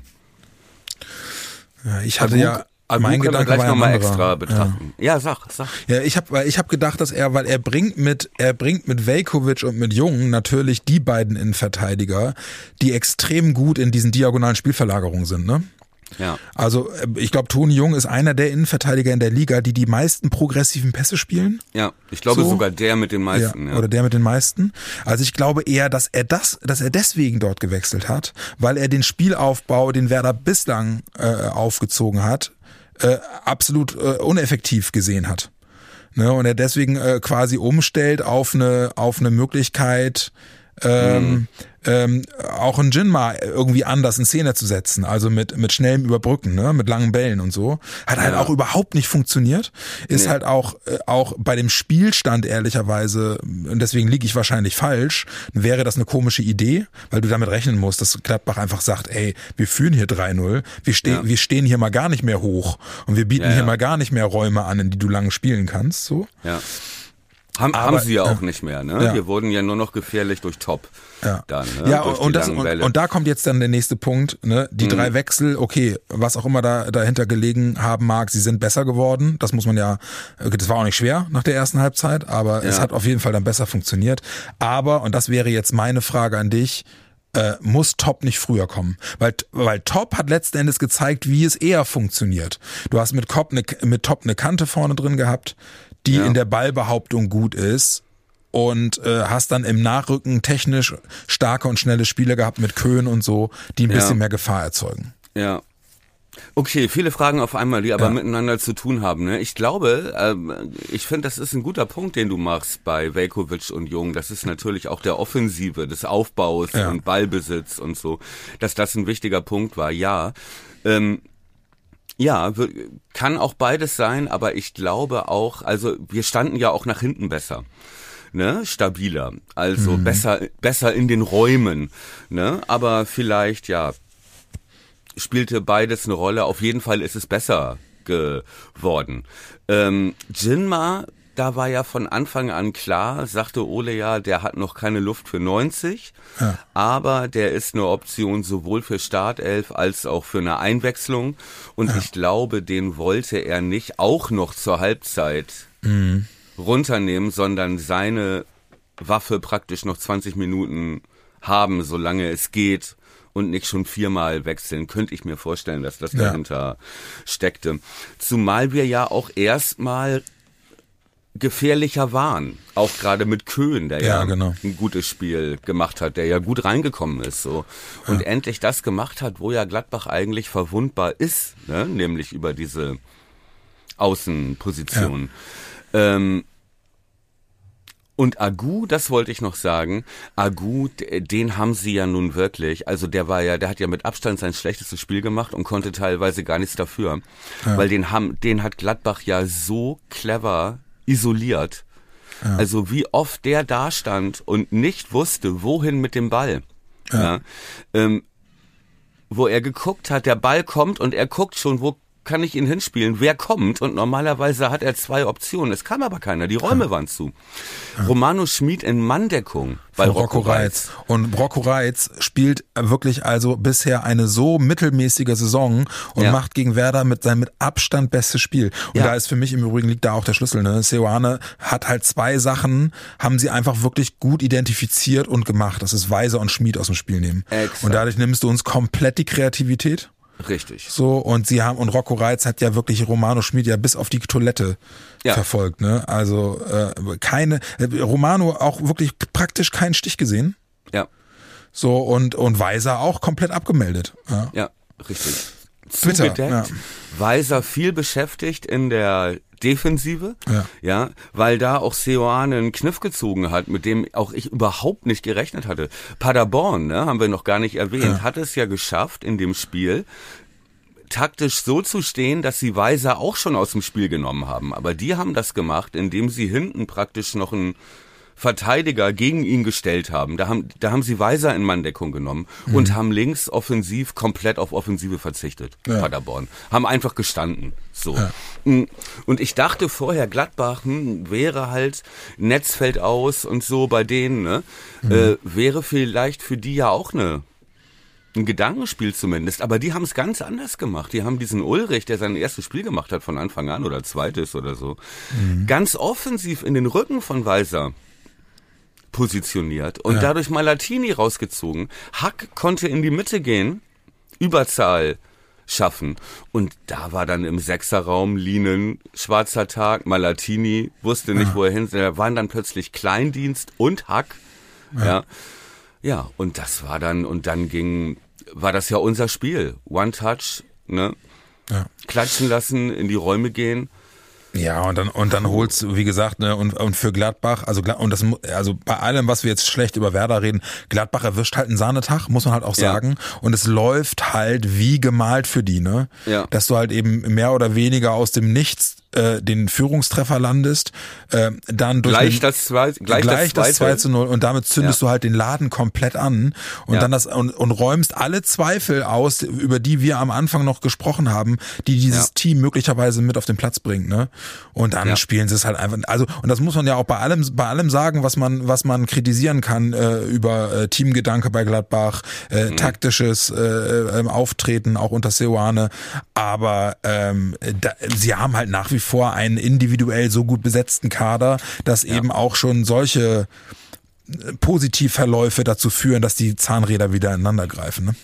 Ja, ich hatte Abu, ja Abu mein können wir Gedanke gleich war ja nochmal ein anderer. extra betrachten. Ja, ja sag, sag. Ja, ich habe ich hab gedacht, dass er, weil er bringt mit er bringt mit Veljković und mit Jung natürlich die beiden Innenverteidiger, die extrem gut in diesen diagonalen Spielverlagerungen sind, ne? Ja. Also ich glaube, Toni Jung ist einer der Innenverteidiger in der Liga, die die meisten progressiven Pässe spielen. Ja, ich glaube so. sogar der mit den meisten. Ja, Ja. Oder der mit den meisten. Also ich glaube eher, dass er das, dass er deswegen dort gewechselt hat, weil er den Spielaufbau, den Werder bislang äh, aufgezogen hat, äh, absolut äh, uneffektiv gesehen hat. Ne? Und er deswegen äh, quasi umstellt auf eine auf eine Möglichkeit, ähm, mhm. ähm, auch einen Jinma irgendwie anders in Szene zu setzen, also mit mit schnellem Überbrücken, ne, mit langen Bällen und so, hat halt ja. auch überhaupt nicht funktioniert, ist nee. halt auch äh, auch bei dem Spielstand ehrlicherweise, und deswegen liege ich wahrscheinlich falsch, wäre das eine komische Idee, weil du damit rechnen musst, dass Gladbach einfach sagt, ey, wir führen hier drei null, wir stehen ja. wir stehen hier mal gar nicht mehr hoch und wir bieten ja, hier ja. mal gar nicht mehr Räume an, in die du lange spielen kannst, so. Ja. Haben, Aber, haben sie ja auch äh, nicht mehr, ne? Ja. Wir wurden ja nur noch gefährlich durch Top. Ja, dann, ne? ja durch und, das, und, und da kommt jetzt dann der nächste Punkt, ne? Die mhm. drei Wechsel, okay, was auch immer da dahinter gelegen haben mag, sie sind besser geworden. Das muss man ja, das war auch nicht schwer nach der ersten Halbzeit, aber ja. es hat auf jeden Fall dann besser funktioniert. Aber, und das wäre jetzt meine Frage an dich, äh, muss Top nicht früher kommen? Weil, weil Top hat letzten Endes gezeigt, wie es eher funktioniert. Du hast mit, Top eine, mit Top eine Kante vorne drin gehabt, die ja. in der Ballbehauptung gut ist und äh, hast dann im Nachrücken technisch starke und schnelle Spieler gehabt mit Köhn und so, die ein bisschen ja. mehr Gefahr erzeugen. Ja. Okay, viele Fragen auf einmal, die aber ja. miteinander zu tun haben. Ne? Ich glaube, ähm, ich finde, das ist ein guter Punkt, den du machst bei Veljković und Jung. Das ist natürlich auch der Offensive, des Aufbaus ja. und Ballbesitz und so, dass das ein wichtiger Punkt war. Ja, ähm, Ja, kann auch beides sein, aber ich glaube auch, also wir standen ja auch nach hinten besser, ne, stabiler, also mhm. besser, besser in den Räumen, ne, aber vielleicht, ja, spielte beides eine Rolle, auf jeden Fall ist es besser geworden. Ähm, Jinma, da war ja von Anfang an klar, sagte Ole ja, der hat noch keine Luft für neunzig, ja. aber der ist eine Option sowohl für Startelf als auch für eine Einwechslung. Und ja. ich glaube, den wollte er nicht auch noch zur Halbzeit mhm. runternehmen, sondern seine Waffe praktisch noch zwanzig Minuten haben, solange es geht. Und nicht schon viermal wechseln, könnte ich mir vorstellen, dass das ja. dahinter steckte. Zumal wir ja auch erstmal gefährlicher waren, auch gerade mit Köhn, der ja, ja genau. ein gutes Spiel gemacht hat, der ja gut reingekommen ist, so und ja. endlich das gemacht hat, wo ja Gladbach eigentlich verwundbar ist, ne? Nämlich über diese Außenposition. Ja. Ähm, Und Agu, das wollte ich noch sagen, Agu, den haben sie ja nun wirklich, also der war ja, der hat ja mit Abstand sein schlechtestes Spiel gemacht und konnte teilweise gar nichts dafür, ja. weil den haben, den hat Gladbach ja so clever isoliert. Ja. Also wie oft der da stand und nicht wusste, wohin mit dem Ball. Ja. Ja. Ähm, wo er geguckt hat, der Ball kommt und er guckt schon, wo kann ich ihn hinspielen, wer kommt, und normalerweise hat er zwei Optionen, es kam aber keiner, die Räume ja. waren zu. Ja. Romano Schmid in Manndeckung bei Rocco Reitz. Und Rocco Reitz spielt wirklich also bisher eine so mittelmäßige Saison und ja. macht gegen Werder mit seinem mit Abstand bestes Spiel. Und ja. da ist für mich im Übrigen liegt da auch der Schlüssel. Ne? Seoane hat halt zwei Sachen, haben sie einfach wirklich gut identifiziert und gemacht. Das ist Weiser und Schmid aus dem Spiel nehmen. Exakt. Und dadurch nimmst du uns komplett die Kreativität. Richtig. So, und sie haben, und Rocco Reitz hat ja wirklich Romano Schmid ja bis auf die Toilette ja. verfolgt, ne? Also äh, keine, äh, Romano auch wirklich praktisch keinen Stich gesehen. Ja. So, und und Weiser auch komplett abgemeldet. Ja, ja richtig. Twitter, Zugedeckt, ja. Weiser viel beschäftigt in der Defensive, ja, ja, weil da auch Seoane einen Kniff gezogen hat, mit dem auch ich überhaupt nicht gerechnet hatte. Paderborn, ne, haben wir noch gar nicht erwähnt, ja. hat es ja geschafft in dem Spiel, taktisch so zu stehen, dass sie Weiser auch schon aus dem Spiel genommen haben. Aber die haben das gemacht, indem sie hinten praktisch noch einen Verteidiger gegen ihn gestellt haben. Da haben, da haben sie Weiser in Manndeckung genommen mhm. und haben links offensiv komplett auf Offensive verzichtet. Ja. Paderborn. Haben einfach gestanden. So. Ja. Und ich dachte vorher, Gladbach hm, wäre halt Netzfeld aus und so bei denen, ne? Mhm. Äh, wäre vielleicht für die ja auch eine ein Gedankenspiel zumindest, aber die haben es ganz anders gemacht. Die haben diesen Ulrich, der sein erstes Spiel gemacht hat von Anfang an oder zweites oder so, mhm. ganz offensiv in den Rücken von Weiser positioniert und ja. dadurch Malatini rausgezogen. Hack konnte in die Mitte gehen, Überzahl schaffen. Und da war dann im Sechserraum Lienen, schwarzer Tag, Malatini wusste nicht, ja. wo er hin. Da waren dann plötzlich Kleindienst und Hack. Ja. ja. Ja, und das war dann, und dann ging, war das ja unser Spiel. One Touch, ne? Ja. Klatschen lassen, in die Räume gehen. Ja, und dann und dann holt's, wie gesagt, ne, und und für Gladbach, also und das, also bei allem, was wir jetzt schlecht über Werder reden, Gladbach erwischt halt einen Sahnetag, muss man halt auch sagen, ja. und es läuft halt wie gemalt für die, ne, ja. dass du halt eben mehr oder weniger aus dem Nichts äh, den Führungstreffer landest, äh, dann durch gleich den, das zwei, gleich, gleich das zwei zu null und damit zündest ja. du halt den Laden komplett an und ja. dann das und, und räumst alle Zweifel aus, über die wir am Anfang noch gesprochen haben, die dieses ja. Team möglicherweise mit auf den Platz bringt, ne? Und dann ja. spielen sie es halt einfach, also, und das muss man ja auch bei allem, bei allem sagen, was man, was man kritisieren kann, äh, über äh, Teamgedanke bei Gladbach, äh, mhm. taktisches äh, äh, Auftreten, auch unter Seoane, aber ähm, da, sie haben halt nach wie vor einen individuell so gut besetzten Kader, dass ja. eben auch schon solche Positivverläufe dazu führen, dass die Zahnräder wieder ineinander greifen, ne?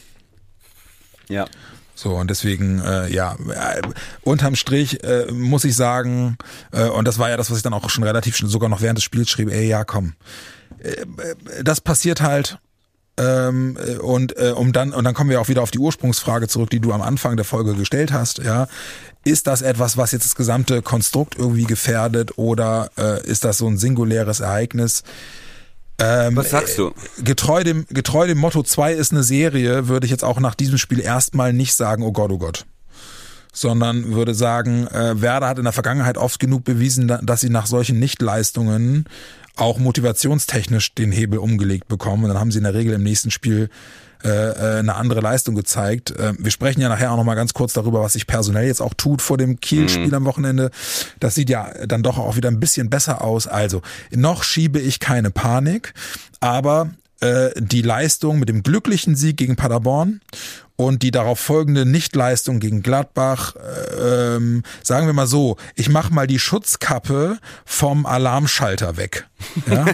Ja. So, und deswegen, äh, ja, äh, unterm Strich äh, muss ich sagen, äh, und das war ja das, was ich dann auch schon relativ schnell, sogar noch während des Spiels schrieb, ey, ja, komm, äh, das passiert halt, ähm, und äh, um dann und dann kommen wir auch wieder auf die Ursprungsfrage zurück, die du am Anfang der Folge gestellt hast, ja, ist das etwas, was jetzt das gesamte Konstrukt irgendwie gefährdet, oder äh, ist das so ein singuläres Ereignis? Ähm, Was sagst du? Getreu dem, getreu dem Motto zwei ist eine Serie, würde ich jetzt auch nach diesem Spiel erstmal nicht sagen, oh Gott, oh Gott. Sondern würde sagen, äh, Werder hat in der Vergangenheit oft genug bewiesen, dass sie nach solchen Nichtleistungen auch motivationstechnisch den Hebel umgelegt bekommen. Und dann haben sie in der Regel im nächsten Spiel äh, eine andere Leistung gezeigt. Äh, wir sprechen ja nachher auch noch mal ganz kurz darüber, was sich personell jetzt auch tut vor dem Kiel-Spiel mhm. am Wochenende. Das sieht ja dann doch auch wieder ein bisschen besser aus. Also, noch schiebe ich keine Panik, aber äh, die Leistung mit dem glücklichen Sieg gegen Paderborn und die darauf folgende Nichtleistung gegen Gladbach, äh, ähm, sagen wir mal so, ich mache mal die Schutzkappe vom Alarmschalter weg. Ja?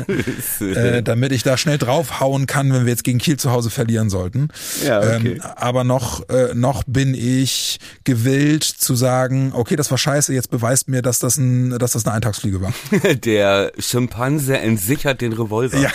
äh, damit ich da schnell draufhauen kann, wenn wir jetzt gegen Kiel zu Hause verlieren sollten. Ja, okay. ähm, aber noch, äh, noch bin ich gewillt zu sagen, okay, das war scheiße, jetzt beweist mir, dass das, ein, dass das eine Eintagsfliege war. Der Schimpanse entsichert den Revolver. Ja.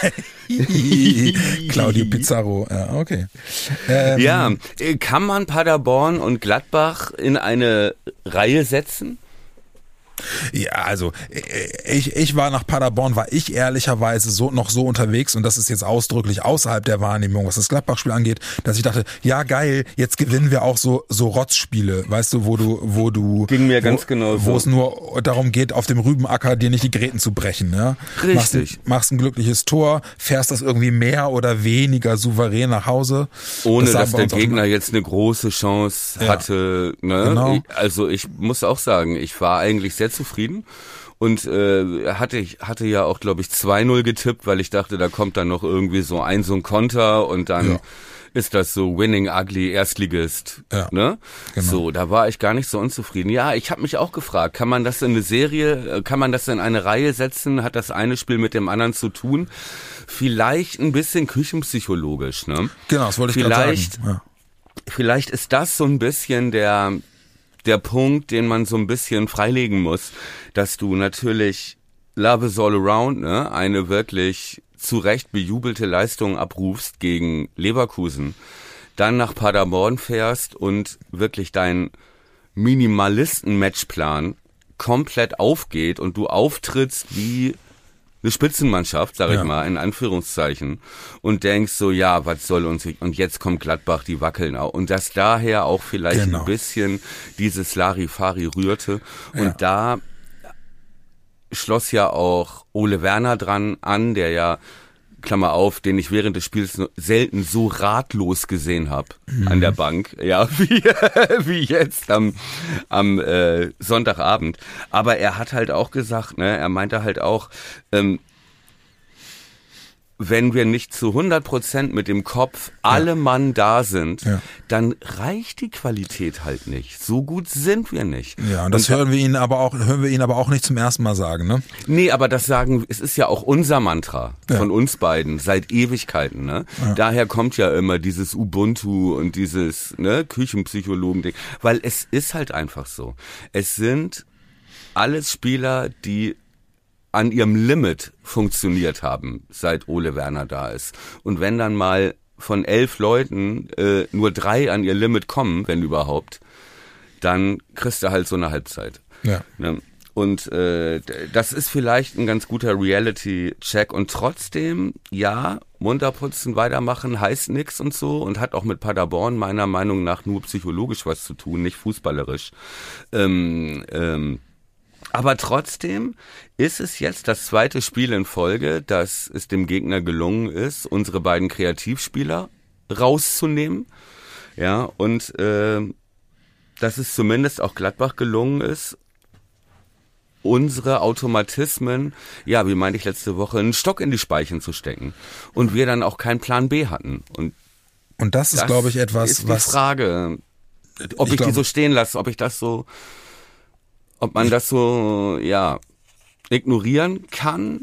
Claudio Pizarro, ja, okay. Ähm, ja, kann man Paderborn und Gladbach in eine Reihe setzen? Ja, also ich, ich war nach Paderborn, war ich ehrlicherweise so noch so unterwegs und das ist jetzt ausdrücklich außerhalb der Wahrnehmung, was das Gladbach-Spiel angeht, dass ich dachte, ja geil, jetzt gewinnen wir auch so so Rotzspiele, weißt du, wo du wo du ging mir wo, ganz genau so. wo es nur darum geht, auf dem Rübenacker dir nicht die Gräten zu brechen, ja? Richtig. Machst, machst ein glückliches Tor, fährst das irgendwie mehr oder weniger souverän nach Hause, ohne das dass der Gegner auch, jetzt eine große Chance ja, hatte. Ne? Genau. Ich, also ich muss auch sagen, ich war eigentlich sehr zufrieden und äh, hatte ich hatte ja auch, glaube ich, zwei null getippt, weil ich dachte, da kommt dann noch irgendwie so ein so ein Konter und dann ja. ist das so Winning Ugly Erstligist. Ja, ne? genau. So, da war ich gar nicht so unzufrieden. Ja, ich habe mich auch gefragt, kann man das in eine Serie, kann man das in eine Reihe setzen? Hat das eine Spiel mit dem anderen zu tun? Vielleicht ein bisschen küchenpsychologisch, ne? Genau, das wollte ich gerade sagen. Ja. Vielleicht ist das so ein bisschen der der Punkt, den man so ein bisschen freilegen muss, dass du natürlich Love is all around, ne, eine wirklich zu Recht bejubelte Leistung abrufst gegen Leverkusen, dann nach Paderborn fährst und wirklich dein Minimalisten-Matchplan komplett aufgeht und du auftrittst wie eine Spitzenmannschaft, sag ich ja. mal, in Anführungszeichen, und denkst so, ja, was soll uns, und jetzt kommt Gladbach, die wackeln auch. Und dass daher auch vielleicht genau. ein bisschen dieses Larifari rührte. Und ja. da schloss ja auch Ole Werner dran an, der ja, Klammer auf, den ich während des Spiels selten so ratlos gesehen habe mhm. an der Bank, ja, wie, wie jetzt am, am äh, Sonntagabend. Aber er hat halt auch gesagt, ne, er meinte halt auch, ähm, wenn wir nicht zu hundert Prozent mit dem Kopf alle ja. Mann da sind, ja. dann reicht die Qualität halt nicht. So gut sind wir nicht. Ja, und das und, hören wir ihn aber auch, hören wir ihn aber auch nicht zum ersten Mal sagen, ne? Nee, aber das sagen, es ist ja auch unser Mantra ja. von uns beiden seit Ewigkeiten, ne? Ja. Daher kommt ja immer dieses Ubuntu und dieses, ne, Küchenpsychologen-Ding, weil es ist halt einfach so. Es sind alles Spieler, die an ihrem Limit funktioniert haben, seit Ole Werner da ist. Und wenn dann mal von elf Leuten äh, nur drei an ihr Limit kommen, wenn überhaupt, dann kriegst du halt so eine Halbzeit. Ja. Ne? Und äh, das ist vielleicht ein ganz guter Reality-Check. Und trotzdem, ja, munter putzen, weitermachen, heißt nix und so und hat auch mit Paderborn meiner Meinung nach nur psychologisch was zu tun, nicht fußballerisch. Ähm, ähm, Aber trotzdem ist es jetzt das zweite Spiel in Folge, dass es dem Gegner gelungen ist, unsere beiden Kreativspieler rauszunehmen. Ja, und äh, dass es zumindest auch Gladbach gelungen ist, unsere Automatismen, ja, wie meinte ich letzte Woche, einen Stock in die Speichen zu stecken. Und wir dann auch keinen Plan B hatten. Und, und das ist, das glaube ich, etwas, ist die was... Frage, ob ich, ich glaub, die so stehen lasse, ob ich das so... Ob man das so, ja, ignorieren kann?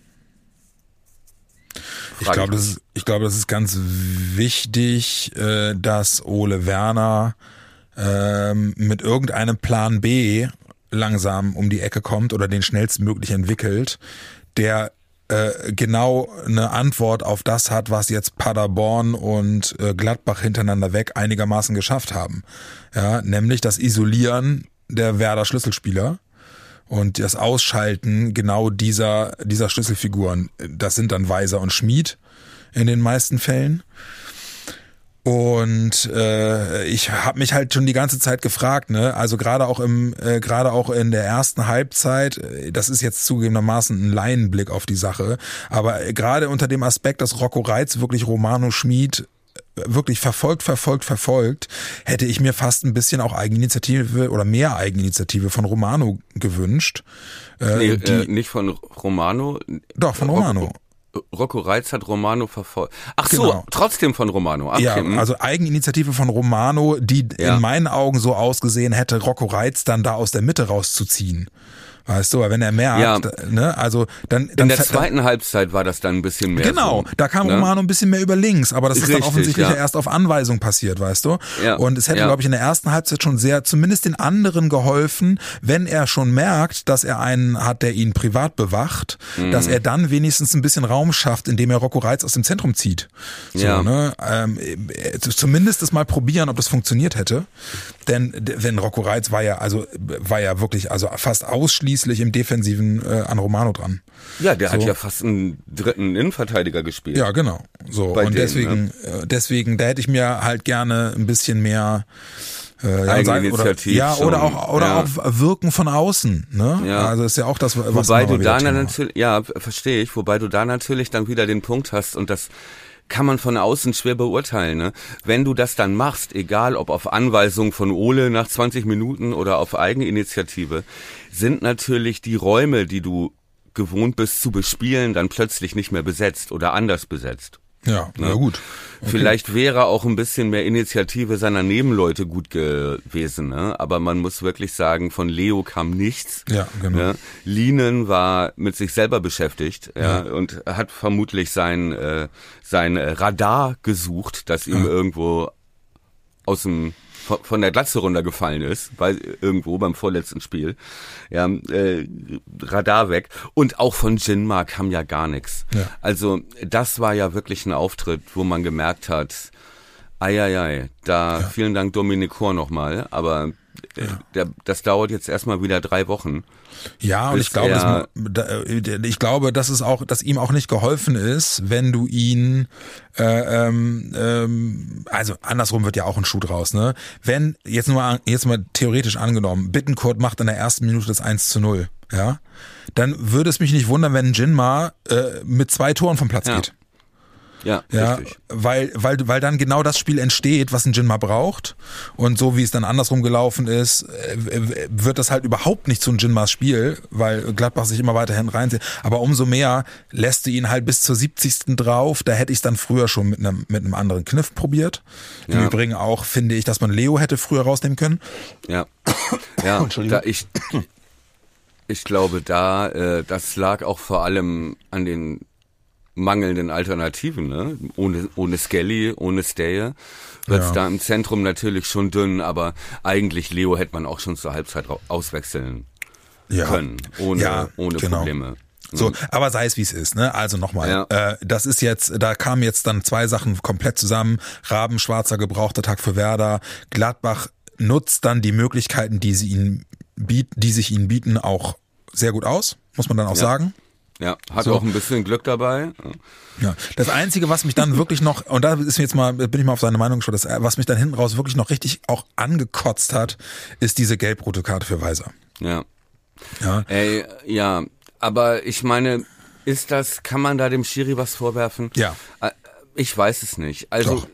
Ich glaube, das ist, ich glaube, das ist ganz wichtig, äh, dass Ole Werner ähm, mit irgendeinem Plan B langsam um die Ecke kommt oder den schnellstmöglich entwickelt, der äh, genau eine Antwort auf das hat, was jetzt Paderborn und äh, Gladbach hintereinander weg einigermaßen geschafft haben. Ja, nämlich das Isolieren der Werder Schlüsselspieler und das Ausschalten genau dieser dieser Schlüsselfiguren. Das sind dann Weiser und Schmid in den meisten Fällen. Und äh, ich habe mich halt schon die ganze Zeit gefragt, ne, also gerade auch im äh, gerade auch in der ersten Halbzeit, das ist jetzt zugegebenermaßen ein Laienblick auf die Sache, aber gerade unter dem Aspekt, dass Rocco Reitz wirklich Romano Schmid wirklich verfolgt, verfolgt, verfolgt, hätte ich mir fast ein bisschen auch Eigeninitiative oder mehr Eigeninitiative von Romano gewünscht. Äh, nee, die, äh, nicht von Romano. Doch, von Romano. Rocco Reitz hat Romano verfolgt. Ach so, genau. Trotzdem von Romano. Okay. Ja, also Eigeninitiative von Romano, die ja. in meinen Augen so ausgesehen hätte, Rocco Reitz dann da aus der Mitte rauszuziehen. Weißt du, weil wenn er merkt, ja. ne, also dann, dann... In der zweiten dann, Halbzeit war das dann ein bisschen mehr Genau, so, da kam ne? Romano ein bisschen mehr über links, aber das ist Richtig, dann offensichtlich ja. erst auf Anweisung passiert, weißt du? Ja. Und es hätte, ja. glaube ich, in der ersten Halbzeit schon sehr, zumindest den anderen geholfen, wenn er schon merkt, dass er einen hat, der ihn privat bewacht, mhm. dass er dann wenigstens ein bisschen Raum schafft, indem er Rocco Reitz aus dem Zentrum zieht. So, ja. ne? Ähm, zumindest das mal probieren, ob das funktioniert hätte. Denn wenn Rocco Reitz war ja, also war ja wirklich, also fast ausschließlich ausschließlich im Defensiven äh, an Romano dran. Ja, der so. hat ja fast einen dritten Innenverteidiger gespielt. Ja, genau. So Bei und denen, deswegen, ne? äh, deswegen, da hätte ich mir halt gerne ein bisschen mehr äh, ja, Eigeninitiativ oder, ja, schon. oder auch oder Ja. auch Wirken von außen, ne? Ja. Also ist ja auch das, was Wobei immer du wieder da Thema. natürlich, ja, verstehe ich, wobei du da natürlich dann wieder den Punkt hast und das kann man von außen schwer beurteilen, ne? Wenn du das dann machst, egal ob auf Anweisung von Ole nach zwanzig Minuten oder auf Eigeninitiative, sind natürlich die Räume, die du gewohnt bist zu bespielen, dann plötzlich nicht mehr besetzt oder anders besetzt. Ja, na Ne? gut. Okay. Vielleicht wäre auch ein bisschen mehr Initiative seiner Nebenleute gut gewesen, ne? Aber man muss wirklich sagen, von Leo kam nichts. Ja, genau. Ne? Lienen war mit sich selber beschäftigt, ja, Ja. und hat vermutlich sein äh, sein Radar gesucht, das ihm Ja. irgendwo aus dem von, von der Glatze runtergefallen ist, weil irgendwo beim vorletzten Spiel, ja, äh, Radar weg. Und auch von Jinma kam ja gar nichts. Ja. Also das war ja wirklich ein Auftritt, wo man gemerkt hat, eieiei, da Ja. vielen Dank Dominik Kor nochmal, aber äh, der, das dauert jetzt erstmal wieder drei Wochen. Ja, und Bis ich glaube, er- das, da- ich glaube, dass es auch, dass ihm auch nicht geholfen ist, wenn du ihn, äh, ähm, ähm, also andersrum wird ja auch ein Schuh draus, ne? Wenn jetzt nur mal, jetzt mal theoretisch angenommen, Bittencourt macht in der ersten Minute das eins zu null, ja, dann würde es mich nicht wundern, wenn Jinma äh, mit zwei Toren vom Platz Ja. geht. Ja, Ja, richtig. weil, weil, weil dann genau das Spiel entsteht, was ein Jinma braucht. Und so wie es dann andersrum gelaufen ist, äh, wird das halt überhaupt nicht zu einem Jinmas Spiel, weil Gladbach sich immer weiter hinten reinzieht. Aber umso mehr lässt du ihn halt bis zur siebzigsten drauf. Da hätte ich es dann früher schon mit einem, mit einem anderen Kniff probiert. Im Ja. Übrigen auch finde ich, dass man Leo hätte früher rausnehmen können. Ja, ja, Entschuldigung. da ich, ich glaube, da, äh, das lag auch vor allem an den mangelnden Alternativen, ne? Ohne, ohne Skelly, ohne Staye wird's Ja. da im Zentrum natürlich schon dünn, aber eigentlich Leo hätte man auch schon zur Halbzeit ra- auswechseln Ja. können, ohne, Ja, ohne genau. Probleme. So, aber sei es wie es ist, ne? Also nochmal, Ja. äh, das ist jetzt, da kamen jetzt dann zwei Sachen komplett zusammen. Raben, schwarzer gebrauchter Tag für Werder. Gladbach nutzt dann die Möglichkeiten, die sie ihnen bieten, die sich ihnen bieten, auch sehr gut aus, muss man dann auch Ja. sagen. Ja, hat So. auch ein bisschen Glück dabei. Ja, das Einzige, was mich dann wirklich noch, und da ist mir jetzt mal, bin ich mal auf seine Meinung geschaut, das, was mich dann hinten raus wirklich noch richtig auch angekotzt hat, ist diese gelb-rote Karte für Weiser. Ja. Ja, Ey, ja, aber ich meine, ist das, kann man da dem Schiri was vorwerfen? Ja. Äh, Ich weiß es nicht. Also, Doch.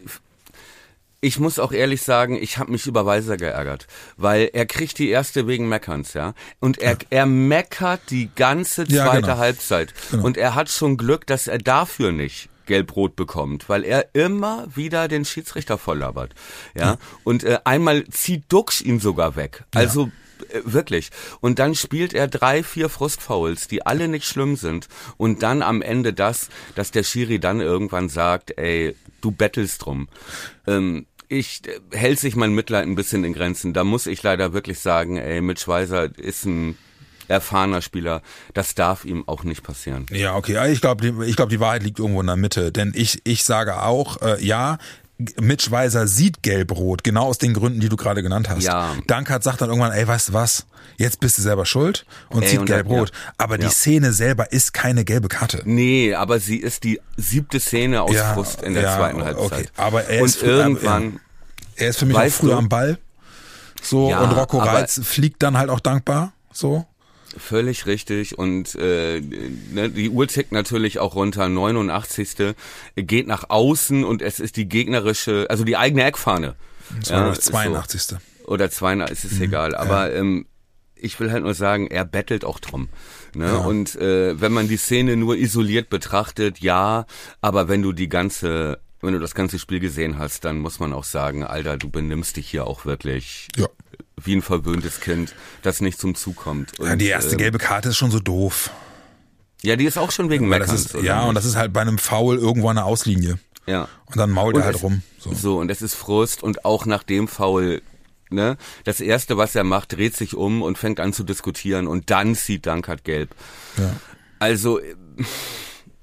ich muss auch ehrlich sagen, ich habe mich über Weiser geärgert, weil er kriegt die erste wegen Meckerns, ja. Und er, er meckert die ganze zweite Ja, genau. Halbzeit. Genau. Und er hat schon Glück, dass er dafür nicht gelb-rot bekommt, weil er immer wieder den Schiedsrichter volllabert, ja. Und äh, einmal zieht Duxch ihn sogar weg. Also äh, wirklich. Und dann spielt er drei, vier Frustfouls, die alle nicht schlimm sind. Und dann am Ende das, dass der Schiri dann irgendwann sagt, ey, du bettelst drum. Ähm, ich äh, hält sich mein Mitleid ein bisschen in Grenzen. Da muss ich leider wirklich sagen, ey, Mitch Weiser ist ein erfahrener Spieler. Das darf ihm auch nicht passieren. Ja, okay. Ich glaube, die, ich glaube, die Wahrheit liegt irgendwo in der Mitte. Denn ich, ich sage auch, äh, ja, Mitch Weiser sieht gelb-rot, genau aus den Gründen, die du gerade genannt hast. Ja. Dankert sagt dann irgendwann, ey, weißt du was? Jetzt bist du selber schuld und Ey, sieht und gelb-rot. ja. Aber die Ja. Szene selber ist keine gelbe Karte. Nee, aber sie ist die siebte Szene aus Ja, Frust in der ja, zweiten okay. Halbzeit. Aber er und ist früh- irgendwann, Er ist für mich auch Weißt früher du? am Ball. So, Ja, und Rocco aber- Reitz fliegt dann halt auch dankbar. So. völlig richtig und äh, ne, die Uhr tickt natürlich auch runter, neunundachtzigste geht nach außen und es ist die gegnerische, also die eigene Eckfahne. Das war, Ja, glaube ich, ist so. zweiundachtzigste Oder zweiundachtzig, ist egal, aber ähm, ich will halt nur sagen, er bettelt auch drum. Ne? Ja. Und äh, wenn man die Szene nur isoliert betrachtet, ja, aber wenn du die ganze, wenn du das ganze Spiel gesehen hast, dann muss man auch sagen, Alter, du benimmst dich hier auch wirklich Ja. wie ein verwöhntes Kind, das nicht zum Zug kommt. Und, Ja, die erste ähm, gelbe Karte ist schon so doof. Ja, die ist auch schon wegen Weil das Meckerns. ist, oder ja, nicht? und das ist halt bei einem Foul irgendwo an der Auslinie. Ja. Und dann mault Und er halt es- rum. So. So, und es ist Frust und auch nach dem Foul, ne, das erste, was er macht, dreht sich um und fängt an zu diskutieren und dann zieht Dankert gelb. Ja. Also, äh,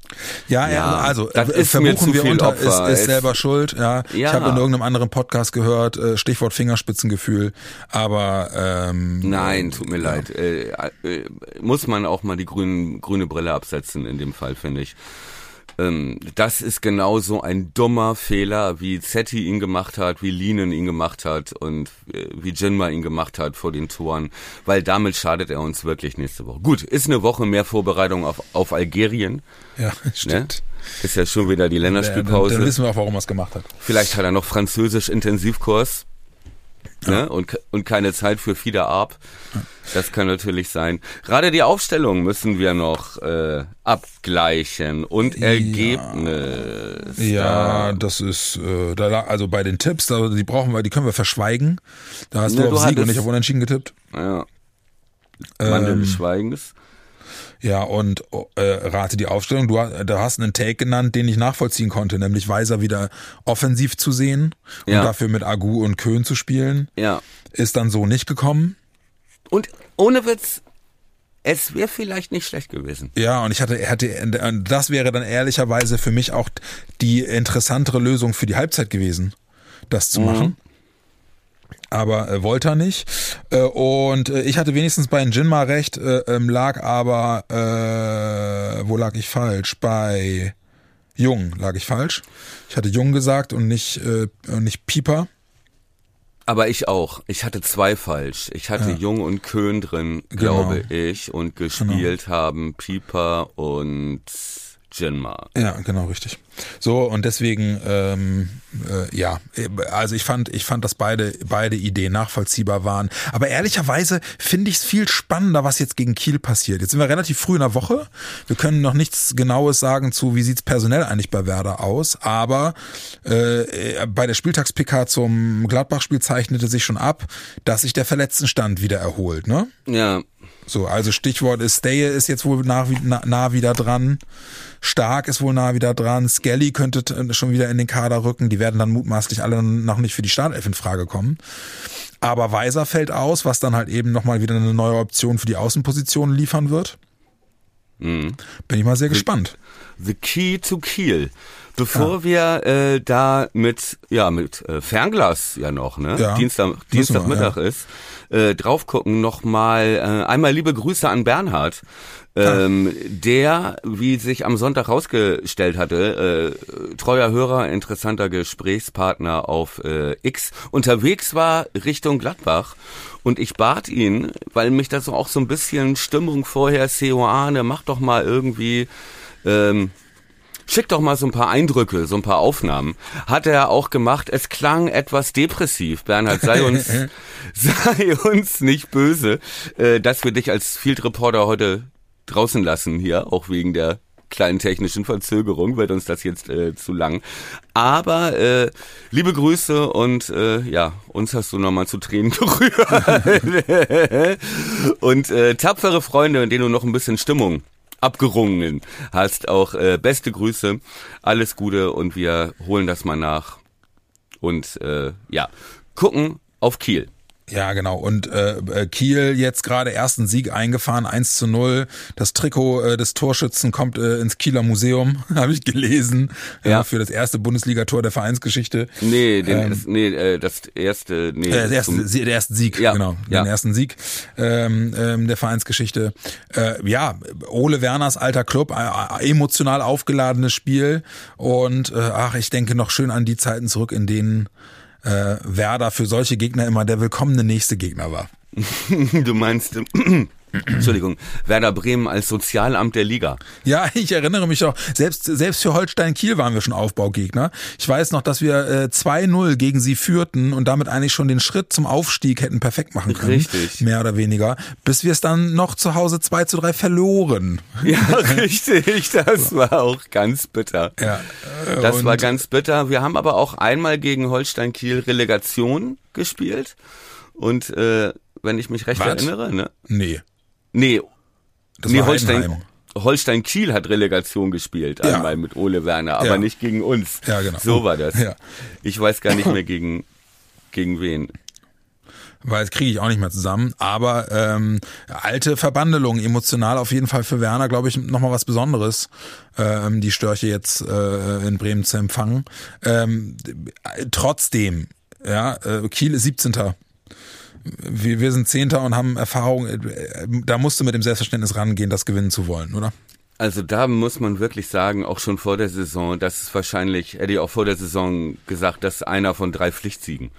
Ja, Ja, also das äh, ist mir verbuchen zu wir viel unter, Opfer. ist, ist Es- selber schuld. Ja, Ja. ich habe in irgendeinem anderen Podcast gehört, äh, Stichwort Fingerspitzengefühl, aber ähm, Nein, tut mir leid. Äh, äh, muss man auch mal die grünen, grüne Brille absetzen in dem Fall, finde ich. Ähm, das ist genauso ein dummer Fehler, wie Zetti ihn gemacht hat, wie Linen ihn gemacht hat und äh, wie Jinma ihn gemacht hat vor den Toren, weil damit schadet er uns wirklich nächste Woche. Gut, ist eine Woche mehr Vorbereitung auf, auf Algerien. ja, stimmt. Ne? Ist ja schon wieder die Ja, dann, Länderspielpause. dann wissen wir auch, warum er es gemacht hat. Vielleicht hat er noch Französisch Intensivkurs. Ne? Und, und keine Zeit für Fieder Arp. Das kann natürlich sein. Gerade die Aufstellung müssen wir noch äh, abgleichen und Ergebnis. Ja, Da- das ist, äh, da, la- also bei den Tipps, da, die brauchen wir, die können wir verschweigen. Da hast Ja, du du auf Sieg und hattest- ich auf Unentschieden getippt. Ja. Mandel Ähm, des Schweigens. Ja, und äh, rate die Aufstellung. Du ha- da hast einen Take genannt, den ich nachvollziehen konnte, nämlich Weiser wieder offensiv zu sehen und Ja. dafür mit Agu und Köhn zu spielen. Ja. Ist dann so nicht gekommen. Und ohne Witz, es wäre vielleicht nicht schlecht gewesen. Ja, und ich hatte, hatte, das wäre dann ehrlicherweise für mich auch die interessantere Lösung für die Halbzeit gewesen, das zu Mhm. machen. Aber äh, wollte er nicht. Äh, und äh, ich hatte wenigstens bei Jinma recht, äh, ähm, lag aber, äh, wo lag ich falsch? Bei Jung lag ich falsch. Ich hatte Jung gesagt und nicht, äh, und nicht Pieper. Aber ich auch. Ich hatte zwei falsch. Ich hatte Ja. Jung und Köhn drin, Genau. glaube ich. Und gespielt haben Pieper und Jinma. Ja, genau, richtig. So, und deswegen, ähm, äh, ja, also ich fand, ich fand, dass beide, beide Ideen nachvollziehbar waren. Aber ehrlicherweise finde ich es viel spannender, was jetzt gegen Kiel passiert. Jetzt sind wir relativ früh in der Woche. Wir können noch nichts Genaues sagen zu, wie sieht's personell eigentlich bei Werder aus. Aber äh, bei der Spieltags-P K zum Gladbach-Spiel zeichnete sich schon ab, dass sich der Verletztenstand wieder erholt, ne? Ja. So, also Stichwort ist, Steje ist jetzt wohl nah, nah, nah wieder dran. Stark ist wohl nah wieder dran. Skelly könnte t- schon wieder in den Kader rücken. Die werden dann mutmaßlich alle noch nicht für die Startelf in Frage kommen. Aber Weiser fällt aus, was dann halt eben nochmal wieder eine neue Option für die Außenposition liefern wird. Mhm. Bin ich mal sehr gespannt. The Key to Kiel. Bevor wir äh, da mit ja mit äh, Fernglas ja noch, ne? Ja, Dienstag müssen Dienstagmittag wir, ist, äh, drauf gucken, noch mal äh, einmal liebe Grüße an Bernhard, ähm, der, wie sich am Sonntag rausgestellt hatte, äh, treuer Hörer, interessanter Gesprächspartner auf äh, X, unterwegs war Richtung Gladbach. Und ich bat ihn, weil mich das auch so ein bisschen Stimmung vorher, Seoane, mach doch mal irgendwie, ähm, schick doch mal so ein paar Eindrücke, so ein paar Aufnahmen. Hat er auch gemacht. Es klang etwas depressiv. Bernhard, sei uns, sei uns nicht böse, äh, dass wir dich als Field Reporter heute draußen lassen hier, auch wegen der kleinen technischen Verzögerung wird uns das jetzt äh, zu lang. Aber äh, liebe Grüße und äh, ja, uns hast du nochmal zu Tränen gerührt. Und äh, tapfere Freunde, in denen du noch ein bisschen Stimmung abgerungen hast, auch äh, beste Grüße, alles Gute und wir holen das mal nach und äh, ja, gucken auf Kiel. Ja, genau. Und äh, Kiel jetzt gerade ersten Sieg eingefahren, eins zu null. Das Trikot äh, des Torschützen kommt äh, ins Kieler Museum, habe ich gelesen, ja. Ja. für das erste Bundesligator der Vereinsgeschichte. Nee, den, Ähm, das, nee äh, das erste, nee, Äh, der, erste, zum- der erste Sieg, Ja, genau, ja. den ersten Sieg ähm, ähm, der Vereinsgeschichte. Äh, ja, Ole Werners alter Club, äh, emotional aufgeladenes Spiel und äh, ach, ich denke noch schön an die Zeiten zurück, in denen äh, Werder für solche Gegner immer der willkommene nächste Gegner war. Du meinst, Entschuldigung, Werder Bremen als Sozialamt der Liga. Ja, ich erinnere mich auch, selbst, selbst für Holstein Kiel waren wir schon Aufbaugegner. Ich weiß noch, dass wir äh, zwei null gegen sie führten und damit eigentlich schon den Schritt zum Aufstieg hätten perfekt machen können. Richtig. Mehr oder weniger. Bis wir es dann noch zu Hause zwei zu drei verloren. Ja, richtig, das war auch ganz bitter. Ja, äh, Das und- war ganz bitter. Wir haben aber auch einmal gegen Holstein Kiel Relegation gespielt und äh, wenn ich mich recht Was? erinnere, ne? Nee, Nee, das nee war Holstein, Heidenheim. Holstein Kiel hat Relegation gespielt, Ja. einmal mit Ole Werner, aber Ja. nicht gegen uns. Ja, genau. So war das. Ja. Ich weiß gar nicht mehr gegen, gegen wen. weil das kriege ich auch nicht mehr zusammen. Aber ähm, alte Verbandelung, emotional auf jeden Fall für Werner, glaube ich, nochmal was Besonderes, ähm, die Störche jetzt äh, in Bremen zu empfangen. Ähm, trotzdem, ja, äh, Kiel ist siebzehnter Wir, wir sind Zehnter und haben Erfahrung. Da musst du mit dem Selbstverständnis rangehen, das gewinnen zu wollen, oder? Also da muss man wirklich sagen, auch schon vor der Saison, das ist wahrscheinlich, hätte ich auch vor der Saison gesagt, das ist einer von drei Pflichtsiegen.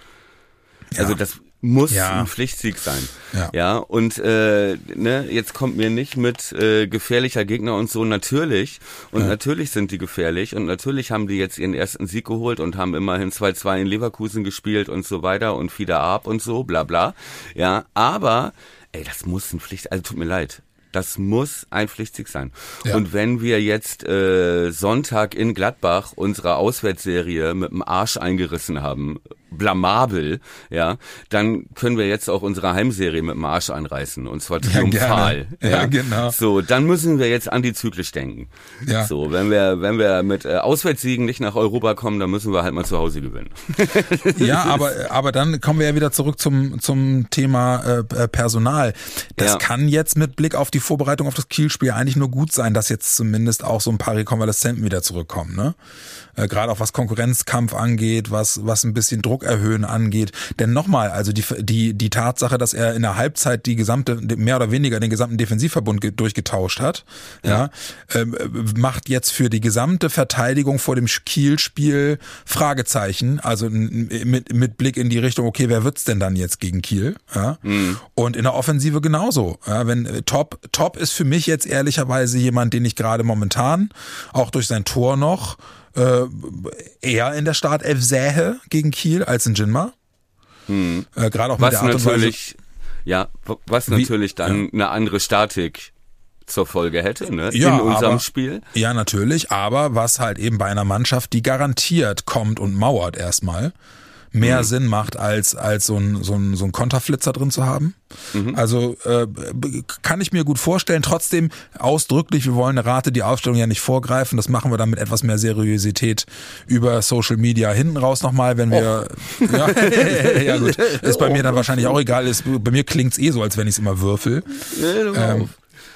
Ja. Also das muss ja. ein Pflichtsieg sein. Ja, ja und äh, ne, jetzt kommt mir nicht mit äh, gefährlicher Gegner und so, natürlich. Und ja. natürlich sind die gefährlich und natürlich haben die jetzt ihren ersten Sieg geholt und haben immerhin zwei zwei in Leverkusen gespielt und so weiter und Fieder ab und so, bla bla. Ja, aber ey, das muss ein Pflicht, also tut mir leid. Das muss ein Pflichtsieg sein. Ja. Und wenn wir jetzt äh, Sonntag in Gladbach unsere Auswärtsserie mit dem Arsch eingerissen haben, blamabel, ja, dann können wir jetzt auch unsere Heimserie mit dem Arsch einreißen und zwar triumphal. Ja, ja, ja, genau. So, dann müssen wir jetzt antizyklisch denken. Ja. So, wenn wir wenn wir mit äh, Auswärtssiegen nicht nach Europa kommen, dann müssen wir halt mal zu Hause gewinnen. Ja, aber aber dann kommen wir ja wieder zurück zum zum Thema äh, Personal. Das ja. kann jetzt mit Blick auf die Vorbereitung auf das Kiel-Spiel eigentlich nur gut sein, dass jetzt zumindest auch so ein paar Rekonvaleszenten wieder zurückkommen, ne? Äh, gerade auch was Konkurrenzkampf angeht, was was ein bisschen Druck erhöhen angeht. Denn nochmal, also die die die Tatsache, dass er in der Halbzeit die gesamte, mehr oder weniger den gesamten Defensivverbund ge- durchgetauscht hat, ja, ja äh, macht jetzt für die gesamte Verteidigung vor dem Kiel-Spiel Fragezeichen. Also n- mit mit Blick in die Richtung, okay, wer wird's denn dann jetzt gegen Kiel? Ja? Mhm. Und in der Offensive genauso. Ja, wenn äh, Top Top ist für mich jetzt ehrlicherweise jemand, den ich gerade momentan auch durch sein Tor noch äh, eher in der Startelf sähe gegen Kiel als in Jinma. Hm. Äh, gerade auch was mit der Art und natürlich, Weise, ja, was natürlich wie, dann ja. eine andere Statik zur Folge hätte, ne? Ja, in unserem aber, Spiel. Ja, natürlich, aber was halt eben bei einer Mannschaft, die garantiert kommt und mauert erstmal, mehr mhm. Sinn macht, als als so ein so ein so ein Konterflitzer drin zu haben. Mhm. Also äh, kann ich mir gut vorstellen. Trotzdem ausdrücklich, wir wollen eine Rate die Aufstellung ja nicht vorgreifen. Das machen wir dann mit etwas mehr Seriosität über Social Media hinten raus nochmal, wenn wir oh. ja, ja gut, ist bei mir dann wahrscheinlich auch egal. Ist, bei mir klingt's eh so, als wenn ich es immer würfel. Ja, ähm,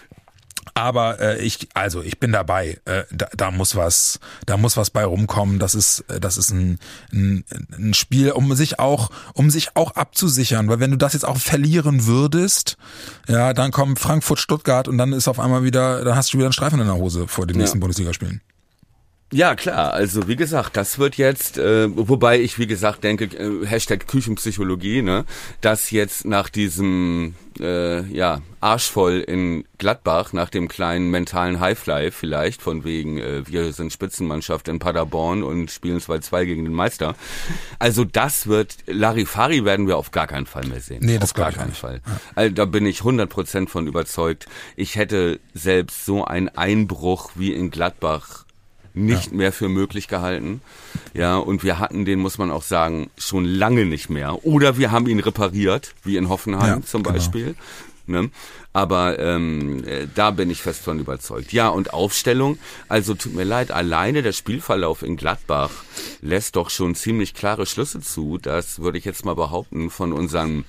Aber äh, ich, also ich bin dabei. Äh, da, da muss was, da muss was bei rumkommen. Das ist, das ist ein, ein, ein Spiel, um sich auch, um sich auch abzusichern. Weil wenn du das jetzt auch verlieren würdest, ja, dann kommt Frankfurt, Stuttgart und dann ist auf einmal wieder, dann hast du wieder einen Streifen in der Hose vor den nächsten ja. Bundesligaspielen. Ja, klar. Also wie gesagt, das wird jetzt, äh, wobei ich wie gesagt denke, äh, Hashtag Küchenpsychologie, ne, dass jetzt nach diesem äh, ja Arschvoll in Gladbach, nach dem kleinen mentalen Highfly vielleicht, von wegen äh, wir sind Spitzenmannschaft in Paderborn und spielen zwei zwei gegen den Meister. Also das wird, Larifari werden wir auf gar keinen Fall mehr sehen. Nee, das auf gar keinen Fall. Ja. Also da bin ich hundert Prozent von überzeugt. Ich hätte selbst so einen Einbruch wie in Gladbach nicht ja. mehr für möglich gehalten. Ja, und wir hatten den, muss man auch sagen, schon lange nicht mehr. Oder wir haben ihn repariert, wie in Hoffenheim ja, zum Beispiel. Genau. Ne? Aber ähm, da bin ich fest von überzeugt. Ja, und Aufstellung, also tut mir leid, alleine der Spielverlauf in Gladbach lässt doch schon ziemlich klare Schlüsse zu. Das würde ich jetzt mal behaupten, von unseren,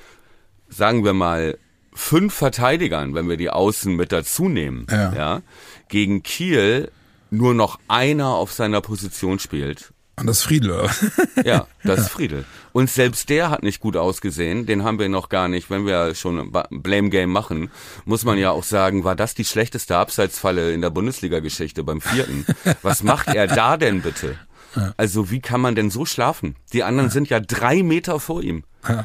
sagen wir mal, fünf Verteidigern, wenn wir die Außen mit dazu nehmen, ja. ja, gegen Kiel nur noch einer auf seiner Position spielt. Und das ist Friedl. Ja, das ist Friedl. Und selbst der hat nicht gut ausgesehen. Den haben wir noch gar nicht. Wenn wir schon ein Blame Game machen, muss man ja auch sagen, war das die schlechteste Abseitsfalle in der Bundesliga-Geschichte beim vierten? Was macht er da denn bitte? Also wie kann man denn so schlafen? Die anderen sind ja drei Meter vor ihm. Ja.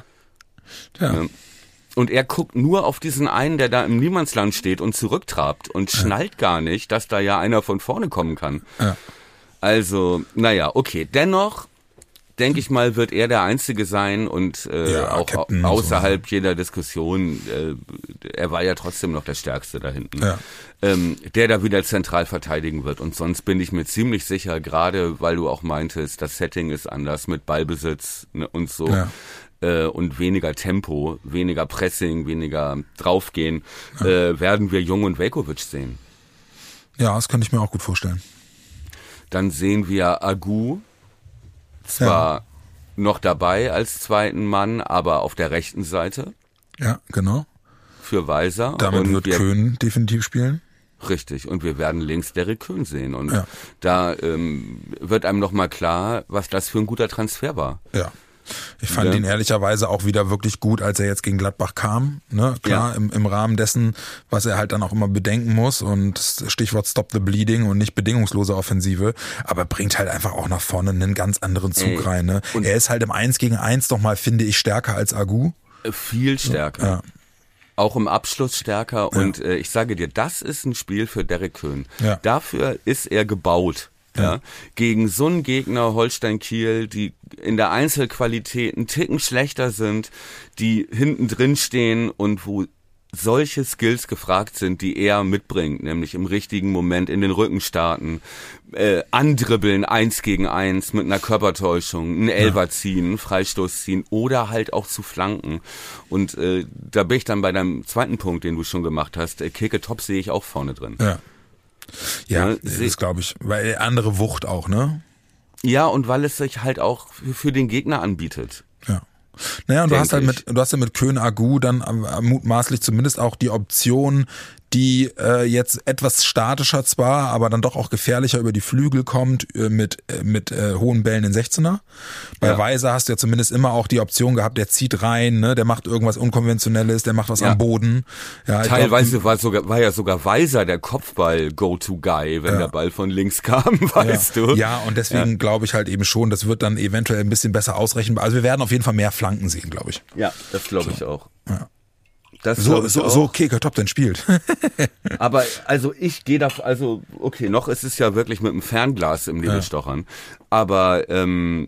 Ja. Und er guckt nur auf diesen einen, der da im Niemandsland steht und zurücktrabt und ja. schnallt gar nicht, dass da ja einer von vorne kommen kann. Ja. Also, naja, okay. Dennoch, denke ich mal, wird er der Einzige sein und äh, ja, auch Captain außerhalb so. jeder Diskussion, äh, er war ja trotzdem noch der Stärkste da hinten, ja. ähm, der da wieder zentral verteidigen wird. Und sonst bin ich mir ziemlich sicher, gerade weil du auch meintest, das Setting ist anders mit Ballbesitz, ne, und so. Ja. Und weniger Tempo, weniger Pressing, weniger draufgehen, ja. äh, werden wir Jung und Veljković sehen. Ja, das könnte ich mir auch gut vorstellen. Dann sehen wir Agu, zwar noch dabei als zweiten Mann, aber auf der rechten Seite. Ja, genau. Für Weiser. Damit und wird wir, Köhn definitiv spielen. Richtig. Und wir werden links Derek Köhn sehen. Und Ja. da ähm, wird einem nochmal klar, was das für ein guter Transfer war. Ja. Ich fand Ja. ihn ehrlicherweise auch wieder wirklich gut, als er jetzt gegen Gladbach kam. Ne? Klar, Ja. im, im Rahmen dessen, was er halt dann auch immer bedenken muss und Stichwort Stop the Bleeding und nicht bedingungslose Offensive, aber bringt halt einfach auch nach vorne einen ganz anderen Zug Ey. rein. Ne? Und- Er ist halt im Eins gegen Eins doch mal, finde ich, stärker als Agu. Äh, Viel stärker. Ja. Auch im Abschluss stärker. Und äh, ich sage dir, das ist ein Spiel für Derek Köhn. Ja. Dafür ist er gebaut. Ja. Gegen so einen Gegner Holstein Kiel, die in der Einzelqualität einen Ticken schlechter sind, die hinten drin stehen und wo solche Skills gefragt sind, die er mitbringt, nämlich im richtigen Moment in den Rücken starten, äh, andribbeln, eins gegen eins mit einer Körpertäuschung, einen Elfer ziehen, einen Freistoß ziehen oder halt auch zu flanken. Und äh, da bin ich dann bei deinem zweiten Punkt, den du schon gemacht hast, äh, Keke Top sehe ich auch vorne drin. Ja. Ja, Ja, das seh- ist, glaube ich, weil andere Wucht auch, ne? Ja, und weil es sich halt auch für, für den Gegner anbietet. Ja. Naja, und du Denk hast halt ich. mit, du hast ja mit Köhn Agu dann äh, mutmaßlich zumindest auch die Option, die äh, jetzt etwas statischer zwar, aber dann doch auch gefährlicher über die Flügel kommt, äh, mit, äh, mit äh, hohen Bällen in Sechzehner. Bei Ja. Weiser hast du ja zumindest immer auch die Option gehabt, der zieht rein, ne, der macht irgendwas Unkonventionelles, der macht was Ja. am Boden. Ja, ich Teilweise glaub, war sogar war ja sogar Weiser der Kopfball-Go-To-Guy, wenn Ja. der Ball von links kam, weißt ja. du? Ja, und deswegen glaube ich halt eben schon, das wird dann eventuell ein bisschen besser ausrechenbar. Also wir werden auf jeden Fall mehr Flanken sehen, glaube ich. Ja, das glaube ich auch. Ja. Das So, glaub ich so, auch. so Keke Top denn spielt. Aber also ich gehe da, also okay, noch ist es ja wirklich mit dem Fernglas im Nebel stochern. Aber ähm,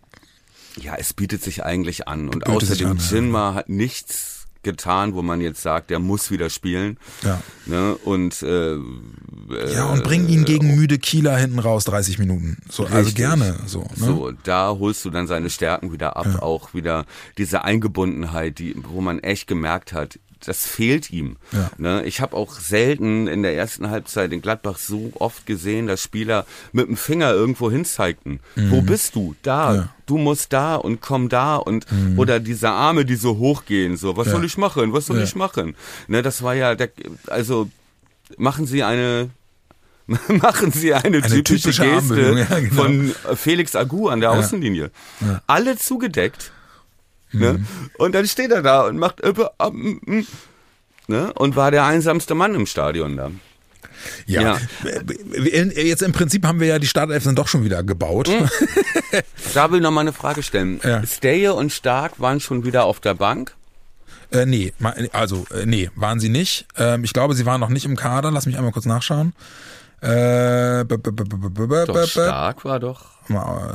ja, es bietet sich eigentlich an. Und Bietet sich außerdem, an, ja. Jinma hat nichts getan, wo man jetzt sagt, der muss wieder spielen. Ja. Ne? Und äh, Ja, und bring ihn gegen müde Kieler hinten raus, dreißig Minuten. So, also Richtig. gerne. So, ne? So, da holst du dann seine Stärken wieder ab, Ja. auch wieder diese Eingebundenheit, die, wo man echt gemerkt hat, das fehlt ihm. Ja. Ne? Ich habe auch selten in der ersten Halbzeit in Gladbach so oft gesehen, dass Spieler mit dem Finger irgendwo hinzeigten. Mhm. Wo bist du? Da. Ja. Du musst da und komm da und mhm. oder diese Arme, die so hochgehen, so, was Ja. soll ich machen? Was soll Ja. ich machen? Ne, das war ja der, also machen Sie eine machen Sie eine, Eine typische, typische Geste Armbewegung, ja, genau. von Felix Agu an der Ja. Außenlinie. Ja. Alle zugedeckt. Ne? Und dann steht er da und macht äh, äh, äh, ne? Und war der einsamste Mann im Stadion da. Ja. Ja. Jetzt im Prinzip haben wir ja die Startelf dann doch schon wieder gebaut. Mhm. Da will ich noch mal eine Frage stellen. Ja. Steje und Stark waren schon wieder auf der Bank. Äh, nee, ma- also äh, nee, waren sie nicht. Ähm, ich glaube, sie waren noch nicht im Kader. Lass mich einmal kurz nachschauen. Äh, b- b- b- b- b- b- Doch, b- Stark war doch. Mal,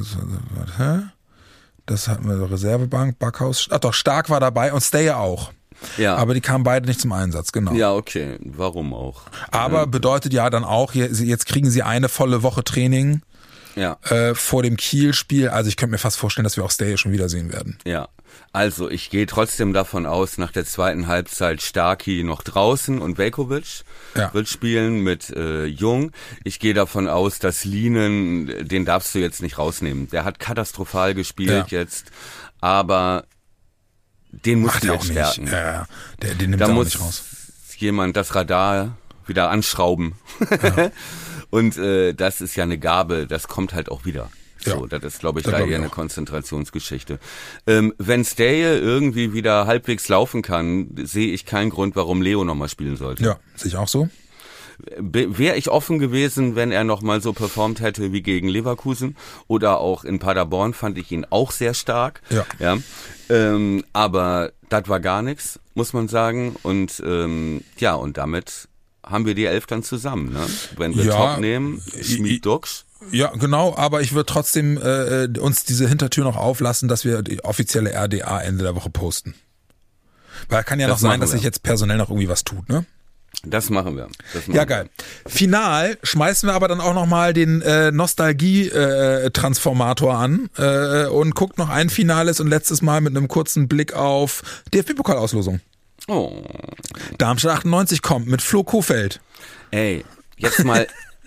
äh, hä? Das hatten wir, Reservebank, Backhaus. Ach doch, Stark war dabei und Steyer auch. Ja. Aber die kamen beide nicht zum Einsatz, genau. Ja, okay. Warum auch? Aber bedeutet ja dann auch, hier- jetzt kriegen sie eine volle Woche Training Ja. äh, vor dem Kiel-Spiel. Also ich könnte mir fast vorstellen, dass wir auch Steyer schon wiedersehen werden. Ja, also ich gehe trotzdem davon aus, nach der zweiten Halbzeit Starky noch draußen und Velkovic Ja. wird spielen mit äh, Jung. Ich gehe davon aus, dass Lienen, den darfst du jetzt nicht rausnehmen. Der hat katastrophal gespielt Ja. jetzt, aber den musst Macht du er jetzt auch stärken. nicht. Ja, ja. Der, den nimmt Da er auch muss nicht raus. jemand das Radar wieder anschrauben. Ja. Und äh, das ist ja eine Gabe, das kommt halt auch wieder. So, Ja. das ist, glaube ich, Das da glaub ich eher eine auch. Konzentrationsgeschichte. Ähm, wenn Steje irgendwie wieder halbwegs laufen kann, sehe ich keinen Grund, warum Leo nochmal spielen sollte. Ja, sehe ich auch so. Wäre ich offen gewesen, wenn er nochmal so performt hätte wie gegen Leverkusen oder auch in Paderborn, fand ich ihn auch sehr stark. Ja. ja. Ähm, aber das war gar nichts, muss man sagen. Und ähm, ja, und damit haben wir die Elf dann zusammen. Ne? Wenn wir Ja, Top nehmen, i- i- Schmied Dux. Ja, genau, aber ich würde trotzdem äh, uns diese Hintertür noch auflassen, dass wir die offizielle R D A Ende der Woche posten. Weil kann ja Das noch sein, machen dass wir. sich jetzt personell noch irgendwie was tut, ne? Das machen wir. Das machen Ja, geil. Final schmeißen wir aber dann auch nochmal den äh, Nostalgie-Transformator an äh, und guckt noch ein Finales und letztes Mal mit einem kurzen Blick auf D F B-Pokalauslosung. wir. Oh. Darmstadt achtundneunzig kommt mit Flo Kofeld. Ey, jetzt mal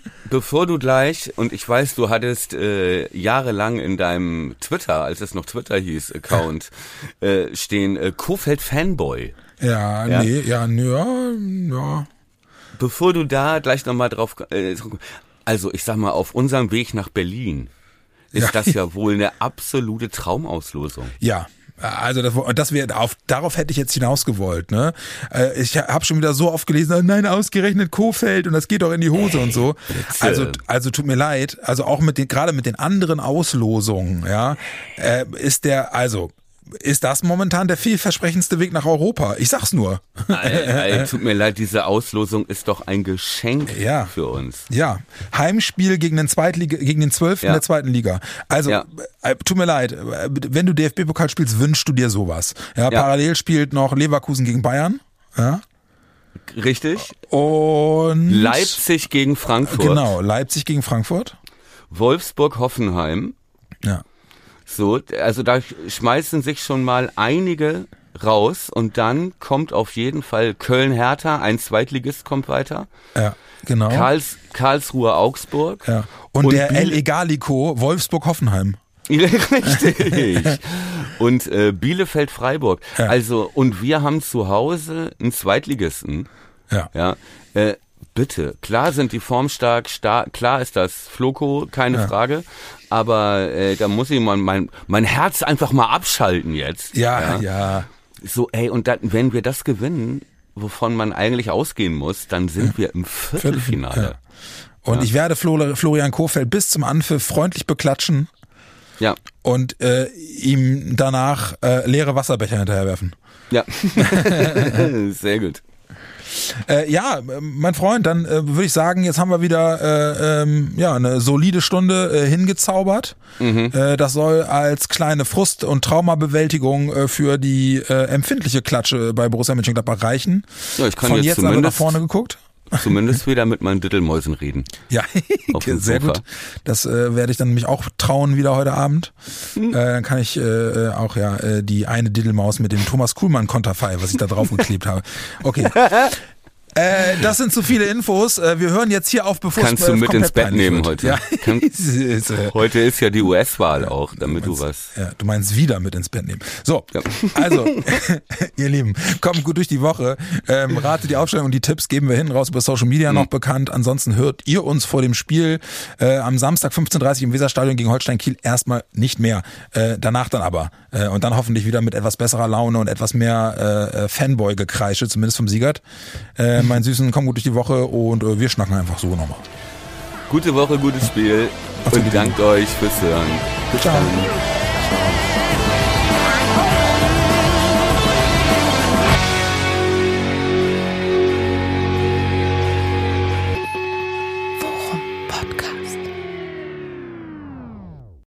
bevor du gleich, und ich weiß, du hattest äh, jahrelang in deinem Twitter, als es noch Twitter hieß, Account, äh, stehen äh, Kohfeldt Fanboy. Ja, Ja. nee, ja, nö, ja, ja. Bevor du da gleich nochmal drauf, äh, also ich sag mal, auf unserem Weg nach Berlin ist Ja. das ja wohl eine absolute Traumauslosung. Ja. Also das, das wär, auf, darauf hätte ich jetzt hinausgewollt. Ne? Äh, Ich habe schon wieder so oft gelesen, nein, ausgerechnet Kohfeldt und das geht doch in die Hose und so. Also, also tut mir leid. Also auch mit den, gerade mit den anderen Auslosungen, ja, äh, ist der, also ist das momentan der vielversprechendste Weg nach Europa. Ich sag's nur. Ey, ey, tut mir leid, diese Auslosung ist doch ein Geschenk Ja. für uns. Ja, Heimspiel gegen den Zweitliga, gegen den Zwölften Ja. der zweiten Liga. Also, Ja. äh, tut mir leid, äh, wenn du D F B-Pokal spielst, wünschst du dir sowas. Ja, Ja. parallel spielt noch Leverkusen gegen Bayern. Ja. Richtig? Und Leipzig gegen Frankfurt. Genau, Leipzig gegen Frankfurt. Wolfsburg-Hoffenheim. Ja. So, also da schmeißen sich schon mal einige raus und dann kommt auf jeden Fall Köln-Hertha, ein Zweitligist kommt weiter. Ja, genau. Karls, Karlsruhe-Augsburg. ja. Und, und der Biel- El Egalico Wolfsburg-Hoffenheim. Richtig. Und äh, Bielefeld-Freiburg. Ja. Also, und wir haben zu Hause einen Zweitligisten. Ja. Ja, äh, bitte. Klar sind die formstark, stark, klar ist das Floco, keine Ja. Frage. Aber äh, da muss ich mal mein, mein Herz einfach mal abschalten jetzt. Ja, ja. So, ey, und dann, wenn wir das gewinnen, wovon man eigentlich ausgehen muss, dann sind wir im Viertelfinale. Ja. Und Ja. ich werde Flo, Florian Kohfeldt bis zum Anpfiff freundlich beklatschen Ja, und äh, ihm danach äh, leere Wasserbecher hinterherwerfen. ja. Sehr gut. Äh, ja, mein Freund, dann äh, würde ich sagen, jetzt haben wir wieder äh, ähm, ja eine solide Stunde äh, hingezaubert. Mhm. Äh, das soll als kleine Frust- und Traumabewältigung äh, für die äh, empfindliche Klatsche bei Borussia Mönchengladbach reichen. Ja, ich kann Von jetzt jetzt aber nach zumindest- vorne geguckt. Zumindest wieder mit meinen Dittelmäusen reden. Ja, Auf dem sehr Sofa. gut. Das äh, werde ich dann nämlich auch trauen wieder heute Abend. Hm. Äh, dann kann ich äh, auch ja äh, die eine Diddelmaus mit dem Thomas Kuhlmann Konterfei, was ich da drauf geklebt habe. Okay. Äh, das sind zu viele Infos. Äh, wir hören jetzt hier auf, bevor Kannst es du äh, mit komplett ins Bett peinlich nehmen wird. heute? Ja. Kann- Ist, äh, Heute ist ja die U S-Wahl auch, damit du was... ja, du meinst wieder mit ins Bett nehmen. So, Ja. also, ihr Lieben, kommt gut durch die Woche. Ähm, rate die Aufstellung und die Tipps geben wir hinten raus über Social Media noch bekannt. Ansonsten hört ihr uns vor dem Spiel äh, am Samstag fünfzehn Uhr dreißig im Weserstadion gegen Holstein Kiel erstmal nicht mehr. Äh, danach dann aber. Äh, und dann hoffentlich wieder mit etwas besserer Laune und etwas mehr äh, Fanboy-Gekreische, zumindest vom Siegert. Äh, mein Süßen, komm gut durch die Woche und äh, wir schnacken einfach so nochmal. Gute Woche, gutes Spiel Macht's und gut. dankt euch fürs Hören. Bis dann. Ciao.